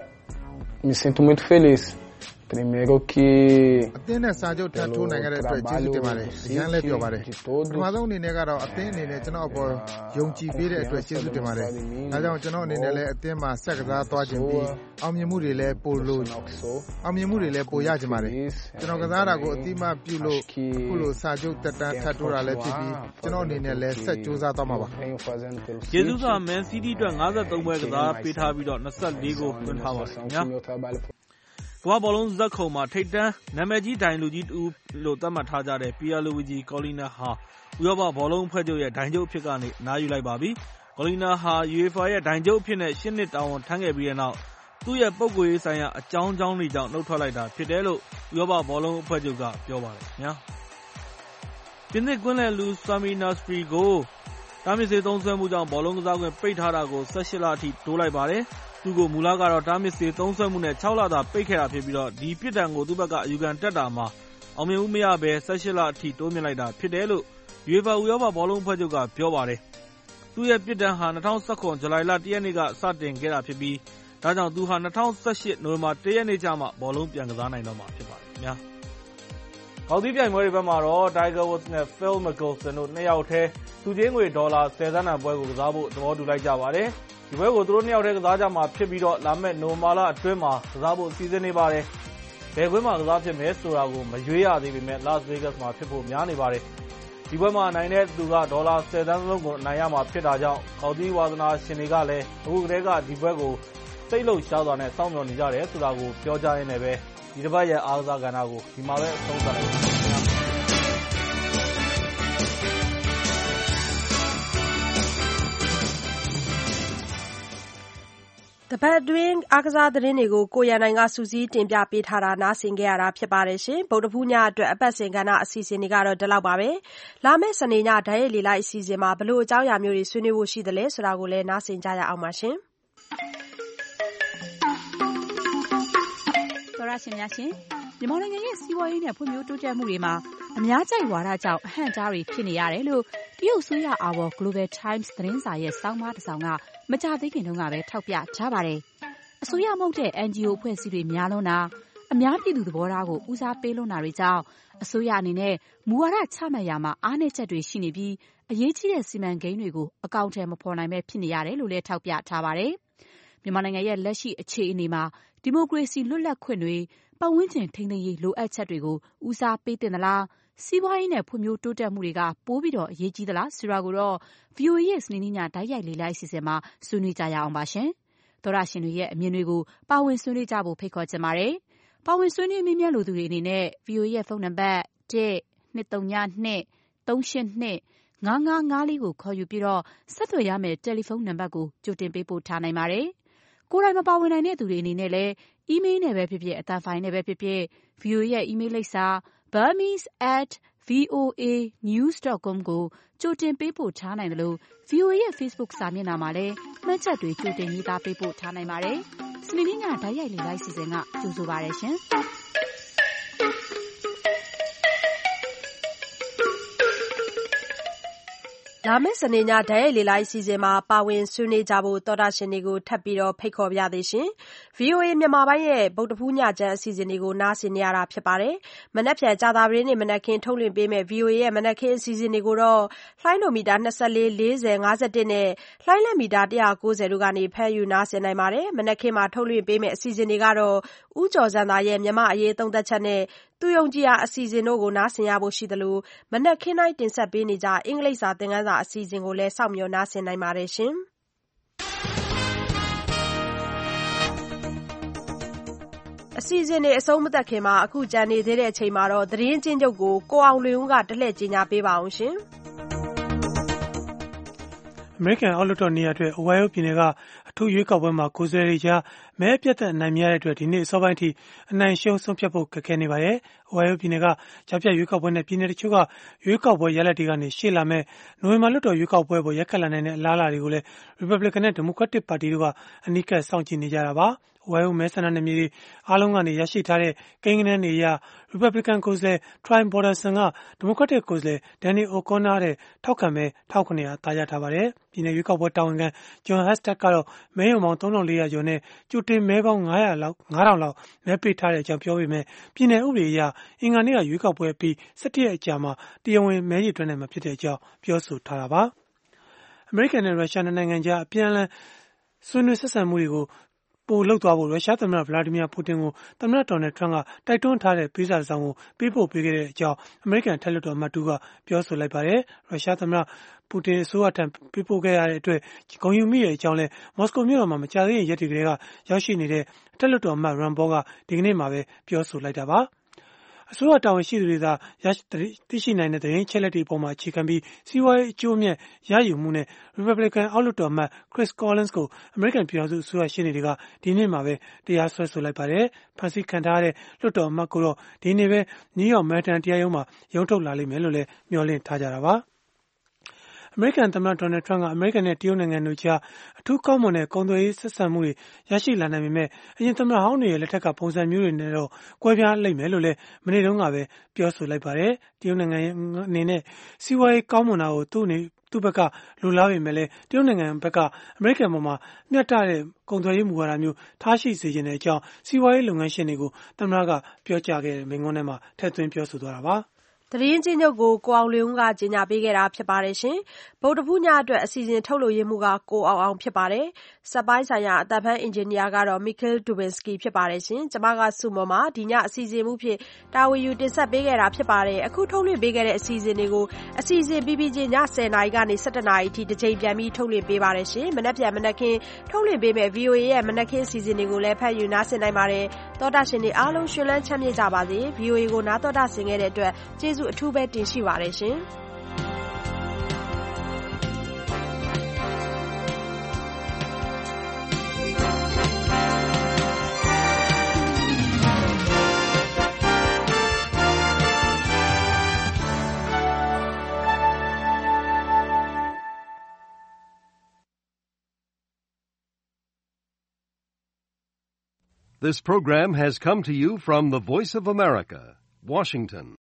me sinto muito feliz. Primeiro que အသင်းနဲ့စာချုပ်ထပ်ထိုးနိုင်ခဲ့တဲ့အတွက်ကျေးဇူးတင်ပါတယ်အရင်လည်းပြောပါတယ်ပထမဆုံးအနေနဲ့ကတော့အသင်းအနေနဲ့ကျွန်တော်အပေါ်ယုံကြည်ပေးတဲ့အတွက်ကျေးဇူးတင်ပါတယ်ဒါကြောင့်ကျွန်တော်အနေနဲ့လည်းအသင်းမှာဆက်ကစားသွားခြင်းပြီးအောင်မြင်မှုတွေလည်းပိုလို့အောင်မြင်မှုတွေလည်းပိုရကြပါတယ်ကျွန်တော်ကစားတာကိုအတိအမှပြုလို့အခုလိုစာချုပ်တက်တန်းထပ်ထိုးတာလည်းဖြစ်ပြီးကျွန်တော်အနေနဲ့လည်းဆက်ကြိုးစားသွားမှာပါ Jesus က Man City အတွက်fifty-threeပွဲကစားပေးထားပြီးတော့twenty-fourဂိုးသွင်းထားပါတယ်ခင်ဗျာကမ္ဘာဘောလုံးဇက်ခုံမှာထိပ်တန်းနာမည်ကြီးဒိုင်လူကြီးတူလို့သတ်မှတ်ထားကြတဲ့ Pierluigi Collina ဟာဥရောပဘောလုံးဖွဲ့ချုပ်ရဲ့ဒိုင်ချုပ်အဖြစ်ကနေအနားယူလိုက်ပါပြီ။ Collina ဟာ UEFA ရဲ့ဒိုင်ချုပ်အဖြစ်နဲ့eightနှစ်တာဝန်ထမ်းခဲ့ပြီးတဲ့နောက်သူ့ရဲ့ပုဂ္ဂိုလ်ရေးဆိုင်ရာအကြောင်းကြောင်းတွေကြောင့်နှုတ်ထွက်လိုက်တာဖြစ်တယ်လို့ဥရောပဘောလုံးအဖွဲ့ချုပ်ကပြောပါတယ်ခင်ဗျာ။ပြင်သစ်ကွင်းလယ်လူ Sami Nasri ကိုတားမြစ်ဆေးသုံးစွဲမှုကြောင့်ဘောလုံးကစားခွင့်ပိတ်ထားတာကိုeighteenလအထိတိုးလိုက်ပါတယ်။သူ့ကိုမူလကတော့တားမြစ်ဆေးသုံးစွဲမှုနဲ့sixလသာပိတ်ခဲ့တာဖြစ်ပြီးတော့ဒီပြစ်ဒဏ်ကိုသူ့ဘက်ကအယူခံတက်တာမှာအောင်မြင်မှုမရဘဲeighteenလအထိတိုးမြင့်လိုက်တာဖြစ်တယ်လို့ UEFA ဥရောပဘောလုံးအဖွဲ့ချုပ်ကပြောပါတယ်။သူ့ရဲ့ပြစ်ဒဏ်ဟာtwenty nineteenဇူလိုင်လoneရက်နေ့ကစတင်ခဲ့တာဖြစ်ပြီးဒါကြောင့်သူဟာtwenty eighteenနိုဝင်ဘာoneရက်နေ့ကျမှဘောလုံးပြန်ကစားနိုင်တော့မှာဖြစ်ပါတယ်ခင်ဗျာ။ဂေါက်သီးပြိုင်ပွဲတွေဘက်မှာတော့ Tiger Woods နဲ့ Phil Mickelson တို့နှစ်ယောက်ထဲသူချင်းငွေဒေါ်လာtenသန်းတန်ပွဲကိုကစားဖို့သဘောတူလိုက်ကြပါတယ်။ဒီပွဲကိုသူတို့နှစ်ယောက်တည်းကစားကြမှာဖြစ်ပြီးတော့လာမယ့်နိုဝင်ဘာလအတွင်းမှာကစားဖို့စီစဉ်နေပါတယ်ဘယ်ကွင်းမှာကစားဖြစ်မယ်ဆိုတာကိုမရွေးရသေးပေမဲ့ Las Vegas မှာဖြစ်ဖို့များနေပါတယ်ဒီပွဲမှာနိုင်တဲ့သူကဒေါ်လာဆယ်သန်းလုံးကိုအနိုင်ရမှာဖြစ်တာကြောင့်ကောက်သီးဝါသနာရှင်တွေကလည်းအခုကတည်းကဒီပွဲကိုစိတ်လှုပ်ရှားစွာနဲ့စောင့်မျှော်နေကြတယ်ဆိုတာကိုပြောကြရင်းနဲ့ပဲဒီတစ်ပတ်ရဲ့အားကစားကဏ္ဍကိုဒီမှာပဲအဆုံးသတ်လိုက်ပါတပတ်အတွင်းအားကစားသတင်းတွေကိုကိုရန်နိုင်ကစူးစီးတင်ပြပေးထားတာနားဆင်ခဲ့ရတာဖြစ်ပါတယ်ရှင်ဗုဒ္ဓဖူးညအတွက်အပတ်စဉ်ကဏ္ဍအစီအစဉ်တွေကတော့ဒီလောက်ပါပဲလာမယ့်စနေညဓာတ်ရိုက်လေလိုက်အစီအစဉ်မှာဘလို့အကြောင်းအရာမျိုးတွေဆွေးနွေးဖို့ရှိသလဲဆိုတာကိုလည်းနားဆင်ကြရအောင်ပါရှင်သောရရှင်များရှင်မြန်မာနိုင်ငံရဲ့စီးပွားရေးနဲ့ဖွံ့ဖြိုးတိုးတက်မှုတွေမှာအများကြိုက်ဝါဒကြောင့်အဟန့်အတားတွေဖြစ်နေရတယ်လို့တရုတ်ဆိုရအာဘော် Global Times သတင်းစာရဲ့စောင်းမတစ်စောင်ကမကြသေးခင်တုန်းကပဲထောက်ပြထားပါတယ်။အစိုးရမဟုတ်တဲ့ အန် ဂျီ အို အဖွဲ့အစည်းတွေများလွန်းတာအများပြည်သူသဘောထားကိုဦးစားပေးလွန်းတာတွေကြောင့်အစိုးရအနေနဲ့မူဝါဒချမှတ်ရာမှာအားနည်းချက်တွေရှိနေပြီးအရေးကြီးတဲ့စီမံကိန်းတွေကိုအကောင့်ထဲမဖော်နိုင်ပဲဖြစ်နေရတယ်လို့လည်းထောက်ပြထားပါတယ်။မြန်မာနိုင်ငံရဲ့လက်ရှိအခြေအနေမှာဒီမိုကရေစီလွတ်လပ်ခွင့်တွေပတ်ဝန်းကျင်ထိန်းသိမ်းရေးလိုအပ်ချက်တွေကိုဦးစားပေးတင်သလားစီးပွားရေးနဲ့ဖွံ့ဖြိုးတိုးတက်မှုတွေကပိုးပြီးတော့အရေးကြီးသလားဆိုတာကိုတော့ ဗီအိုအေ ရဲ့စနေနေ့ညဓာတ်ရိုက်လေလိုက်အစီအစဉ်မှာဆွေးနွေးကြရအောင်ပါရှင်။သောရရှင်တွေရဲ့အမြင်တွေကိုပါဝင်ဆွေးနွေးကြဖို့ဖိတ်ခေါ်ချင်ပါတယ်။ပါဝင်ဆွေးနွေးမေးမြန်းလိုသူတွေအနေနဲ့ ဗီအိုအေ ရဲ့ဖုန်းနံပါတ် တစ် နှစ် သုံး ည နှစ် သုံး ရှစ် နှစ် ငါး ငါး ငါး လေးကိုခေါ်ယူပြီးတော့ဆက်သွယ်ရမယ့်တယ်လီဖုန်းနံပါတ်ကိုကြိုတင်ပေးပို့ထားနိုင်ပါတယ်။ကိုယ်တိုင်မပါဝင်နိုင်တဲ့သူတွေအနေနဲ့လည်းအီးမေးလ်နဲ့ပဲဖြစ်ဖြစ်အသံဖိုင်နဲ့ပဲဖြစ်ဖြစ် ဗီအိုအေ ရဲ့အီးမေးလ်လိပ်စာ burmese at voa news dot com ကိုကြိုတင်ပေးပို့ထားနိုင်တယ်လို့ ဗီအိုအေ ရဲ့ Facebook စာမျက်နှာမှာလည်းမှတ်ချက်တွေကြိုတင်ရေးသားပေးပို့ထားနိုင်ပါတယ်။စနေနေ့ညဓာတ်ရိုက်လေလိုက်စီစဉ်ကကြိုဆိုပါရရှင်။လာမယ့်စနေညဓာတ်ရိုက်လေလိုက်အစီအစဉ်မှာပါဝင်ဆွေးနွေးကြဖို့သောတာရှင်တွေကိုထပ်ပြီးတော့ဖိတ်ခေါ်ပြသေးရှင်။ ဗီအိုအေ မြန်မာပိုင်းရဲ့ဗုဒ္ဓဖူးညချမ်းအစီအစဉ်တွေကိုနားဆင်နေရတာဖြစ်ပါတယ်။မနက်ဖြန်ကြာသပတေးနေ့မနက်ခင်းထုတ်လွှင့်ပေးမယ့် ဗီအိုအေ ရဲ့မနက်ခင်းအစီအစဉ်တွေကိုတော့လှိုင်းလိုမီတာနှစ်လေး လေးဆယ် ငါးဆယ့်တစ်နဲ့လှိုင်းလက်မီတာတစ်ရာကိုးဆယ်တို့ကနေဖမ်းယူနားဆင်နိုင်ပါတယ်။မနက်ခင်းမှာထုတ်လွှင့်ပေးမယ့်အစီအစဉ်တွေကတော့ဦးကျော်ဇံသာရဲ့မြန်မာအရေးသုံးသပ်ချက်နဲ့သူယုံကြည်ရာအစီအစဉ်တို့ကိုနားဆင်ရဖို့ရှိသလိုမနက်ခင်းတိုင်းတင်ဆက်ပေးနေကြအင်္ဂလိပ်စာသင်ခန်းစာအစီအစဉ်ကိုလည်းစောင့်မျှော်နားဆင်နိုင်ပါတယ်ရှင်။အစီအစဉ်တွေအဆုံးမသတ်ခင်မှာအခုကြံနေသေးတဲ့အချိန်မှာတော့သတင်းချင်းချုပ်ကိုကိုအောင်လွင်ဦးကတလှည့်ကြီးညာပေးပါအောင်ရှင်။အမေရိကန်အောက်လွှတ်တော်နေရာအတွက်အိုဟိုင်းယိုပြည်နယ်ကအထူးရွေးကောက်ပွဲမှာကိုယ်စားလှယ်တွေကြားမဲအပြတ်သက်အနိုင်မရတဲ့အတွက်ဒီနေ့အစောပိုင်းထိအနိုင်ရှုံးဆုံးဖြတ်ဖို့ခက်ခဲနေပါတယ်။အိုဟိုင်းယိုပြည်နယ်ကကြားဖြတ်ရွေးကောက်ပွဲနဲ့ပြည်နယ်တချို့ကရွေးကောက်ပွဲရလဒ်တွေကနေရှေ့လာမဲ့နိုဝင်ဘာလွှတ်တော်ရွေးကောက်ပွဲပေါ်ရက်ခတ်လာနိုင်တဲ့အလားအလာတွေကိုလည်း Republican နဲ့ Democratic ပါတီတို့ကအနီးကပ်စောင့်ကြည့်နေကြတာပါ။အိုဟိုင်းယိုမဲဆန္ဒနယ်မြေတွေအားလုံးကနေရရှိထားတဲ့ကိန်းဂဏန်းတွေအရ Republican ကိုယ်စားလှယ် Troy Balderson က Democratic ကိုယ်စားလှယ် Danny O'Connor တဲ့ထောက်ခံမဲတစ်ထောင်ခုနှစ်ရာသားရထားပါတယ်။ပြည်နယ်ရွေးကောက်ပွဲတာဝန်ခံ John Husted ကတော့မဲရုံပေါင်းသုံးထောင်လေးရာကျော်နဲ့ကြိုတင်မဲပေါင်းငါးရာလောက်ငါးထောင်လောက်မဲပေးထားတဲ့အကြောင်းပြောပေမဲ့ပြည်နယ်ဥပဒေအရအင်္ဂါနေ့ကရွေးကောက်ပွဲပြီး၁၁ရက်အကြာမှာတရားဝင်မဲရေတွက်နိုင်မှာဖြစ်တဲ့အကြောင်းပြောဆိုထားတာပါ။အမေရိကန်နဲ့ရုရှားနိုင်ငံကြားအပြန်အလှန်ဆွေးနွေးဆက်ဆံမှုတွေကိုပိုလုပ်သွားဖို့ရုရှားသမ္မတဗလာဒီမီယာပူတင်ကိုသမ္မတဒေါ်နယ်ထရန့်ကတိုက်တွန်းထားတဲ့ပေးစာဆောင်ကိုပေးပို့ပေးခဲ့တဲ့အကြောင်းအမေရိကန်ထက်လွှတ်တော်အမတ်တူကပြောဆိုလိုက်ပါတယ်။ရုရှားသမ္မတပူတင်အစိုးရထံပေးပို့ခဲ့ရတဲ့အတွက်ဂုဏ်ယူမိတဲ့အကြောင်းလဲမော်စကိုမြို့တော်မှာမကြာသေးခင်ရက်တွေကရောက်ရှိနေတဲ့ထက်လွှတ်တော်အမတ်ရန်ဘောကဒီကနေ့မှပဲပြောဆိုလိုက်တာပါ။အစိုးရတာဝန်ရှိသူတွေသာရသိရှိနိုင်တဲ့သတင်းချက်လက်တွေအပေါ်မှာအခြေခံပြီးစီးပွားရေးအကျိုးအမြတ်ရယူမှုနဲ့ Republican အောက်လွှတ်တော်အမတ် Chris Collins ကိုအမေရိကန်ပြည်ထောင်စုအစိုးရရှေ့နေတွေကဒီနေ့မှပဲတရားစွဲဆိုလိုက်ပါတယ်။ဖန်ဆီးခံထားရတဲ့လွှတ်တော်အမတ်ကိုတော့ဒီနေ့ပဲနယူးယောက်မဲတန်တရားရုံးမှာရုံးထုတ်လာလိမ့်မယ်လို့လည်းမျှော်လင့်ထားကြတာပါ။အမေရိကန်သမ္မတဒေါ်နယ်ထရန့်ကအမေရိကန်နဲ့တရုတ်နိုင်ငံတို့ကြားအထူးကောင်းမွန်တဲ့ကုန်သွယ်ရေးဆက်ဆံမှုတွေရရှိလာနိုင်ပေမဲ့အရင်သမ္မတဟောင်းတွေရဲ့လက်ထက်ကပုံစံမျိုးတွေနဲ့တော့ကွဲပြားလိမ့်မယ်လို့လည်းမနေ့တုန်းကပဲပြောဆိုလိုက်ပါတယ်။တရုတ်နိုင်ငံအနေနဲ့စီးပွားရေးကောင်းမွန်တာကိုသူ့အနေသူ့ဘက်ကလိုလားပေမဲ့လည်းတရုတ်နိုင်ငံဘက်ကအမေရိကန်ပေါ်မှာမျှတတဲ့ကုန်သွယ်ရေးမူဝါဒမျိုးထားရှိစေခြင်းတဲ့အကြောင်းစီးပွားရေးလုပ်ငန်းရှင်တွေကိုသမ္မတကပြောကြားခဲ့တဲ့မိန့်ခွန်းထဲမှာထည့်သွင်းပြောဆိုသွားတာပါ။သတင်းကြီးချုပ်ကိုကိုအောင်လွင်ဦးကကြေညာပေးခဲ့တာဖြစ်ပါတယ်ရှင်။ဗုဒ္ဓဖူးညအတွက်အစီအစဉ်ထုတ်လို့ရမှုကကိုအောင်အောင်ဖြစ်ပါတယ်။စက်ပိုင်းဆိုင်ရာအသက်ဖန်းအင်ဂျင်နီယာကတော့ Mikhail Dubinsky ဖြစ်ပါတယ်ရှင်။ကျွန်မကစုမော်မှာဒီညအစီအစဉ်မှုဖြစ်တာဝန်ယူတင်ဆက်ပေးခဲ့တာဖြစ်ပါတယ်။အခုထုတ်လွှင့်ပေးခဲ့တဲ့အစီအစဉ်တွေကိုအစီအစဉ်ပြီးပြီးချင်းညဆယ်နာရီကနေဆယ့်တစ်နာရီအထိတစ်ချိန်ပြန်ပြီးထုတ်လွှင့်ပေးပါတယ်ရှင်။မနက်ဖြန်မနက်ခင်းထုတ်လွှင့်ပေးမဲ့ V O A ရဲ့မနက်ခင်းအစီအစဉ်တွေကိုလည်းဖတ်ယူနားဆင်နိုင်ပါတယ်။သောတာရှင်တွေအားလုံးရှင်လန်းချမ်းမြေ့ကြပါစေ။ V O A ကိုနားတော်တာဆင်ခဲ့တဲ့အတွက်ကျေးဇူးအထူးပဲတင်ရှိပါတယ်ရှင်။ This program has come to you from the Voice of America, Washington.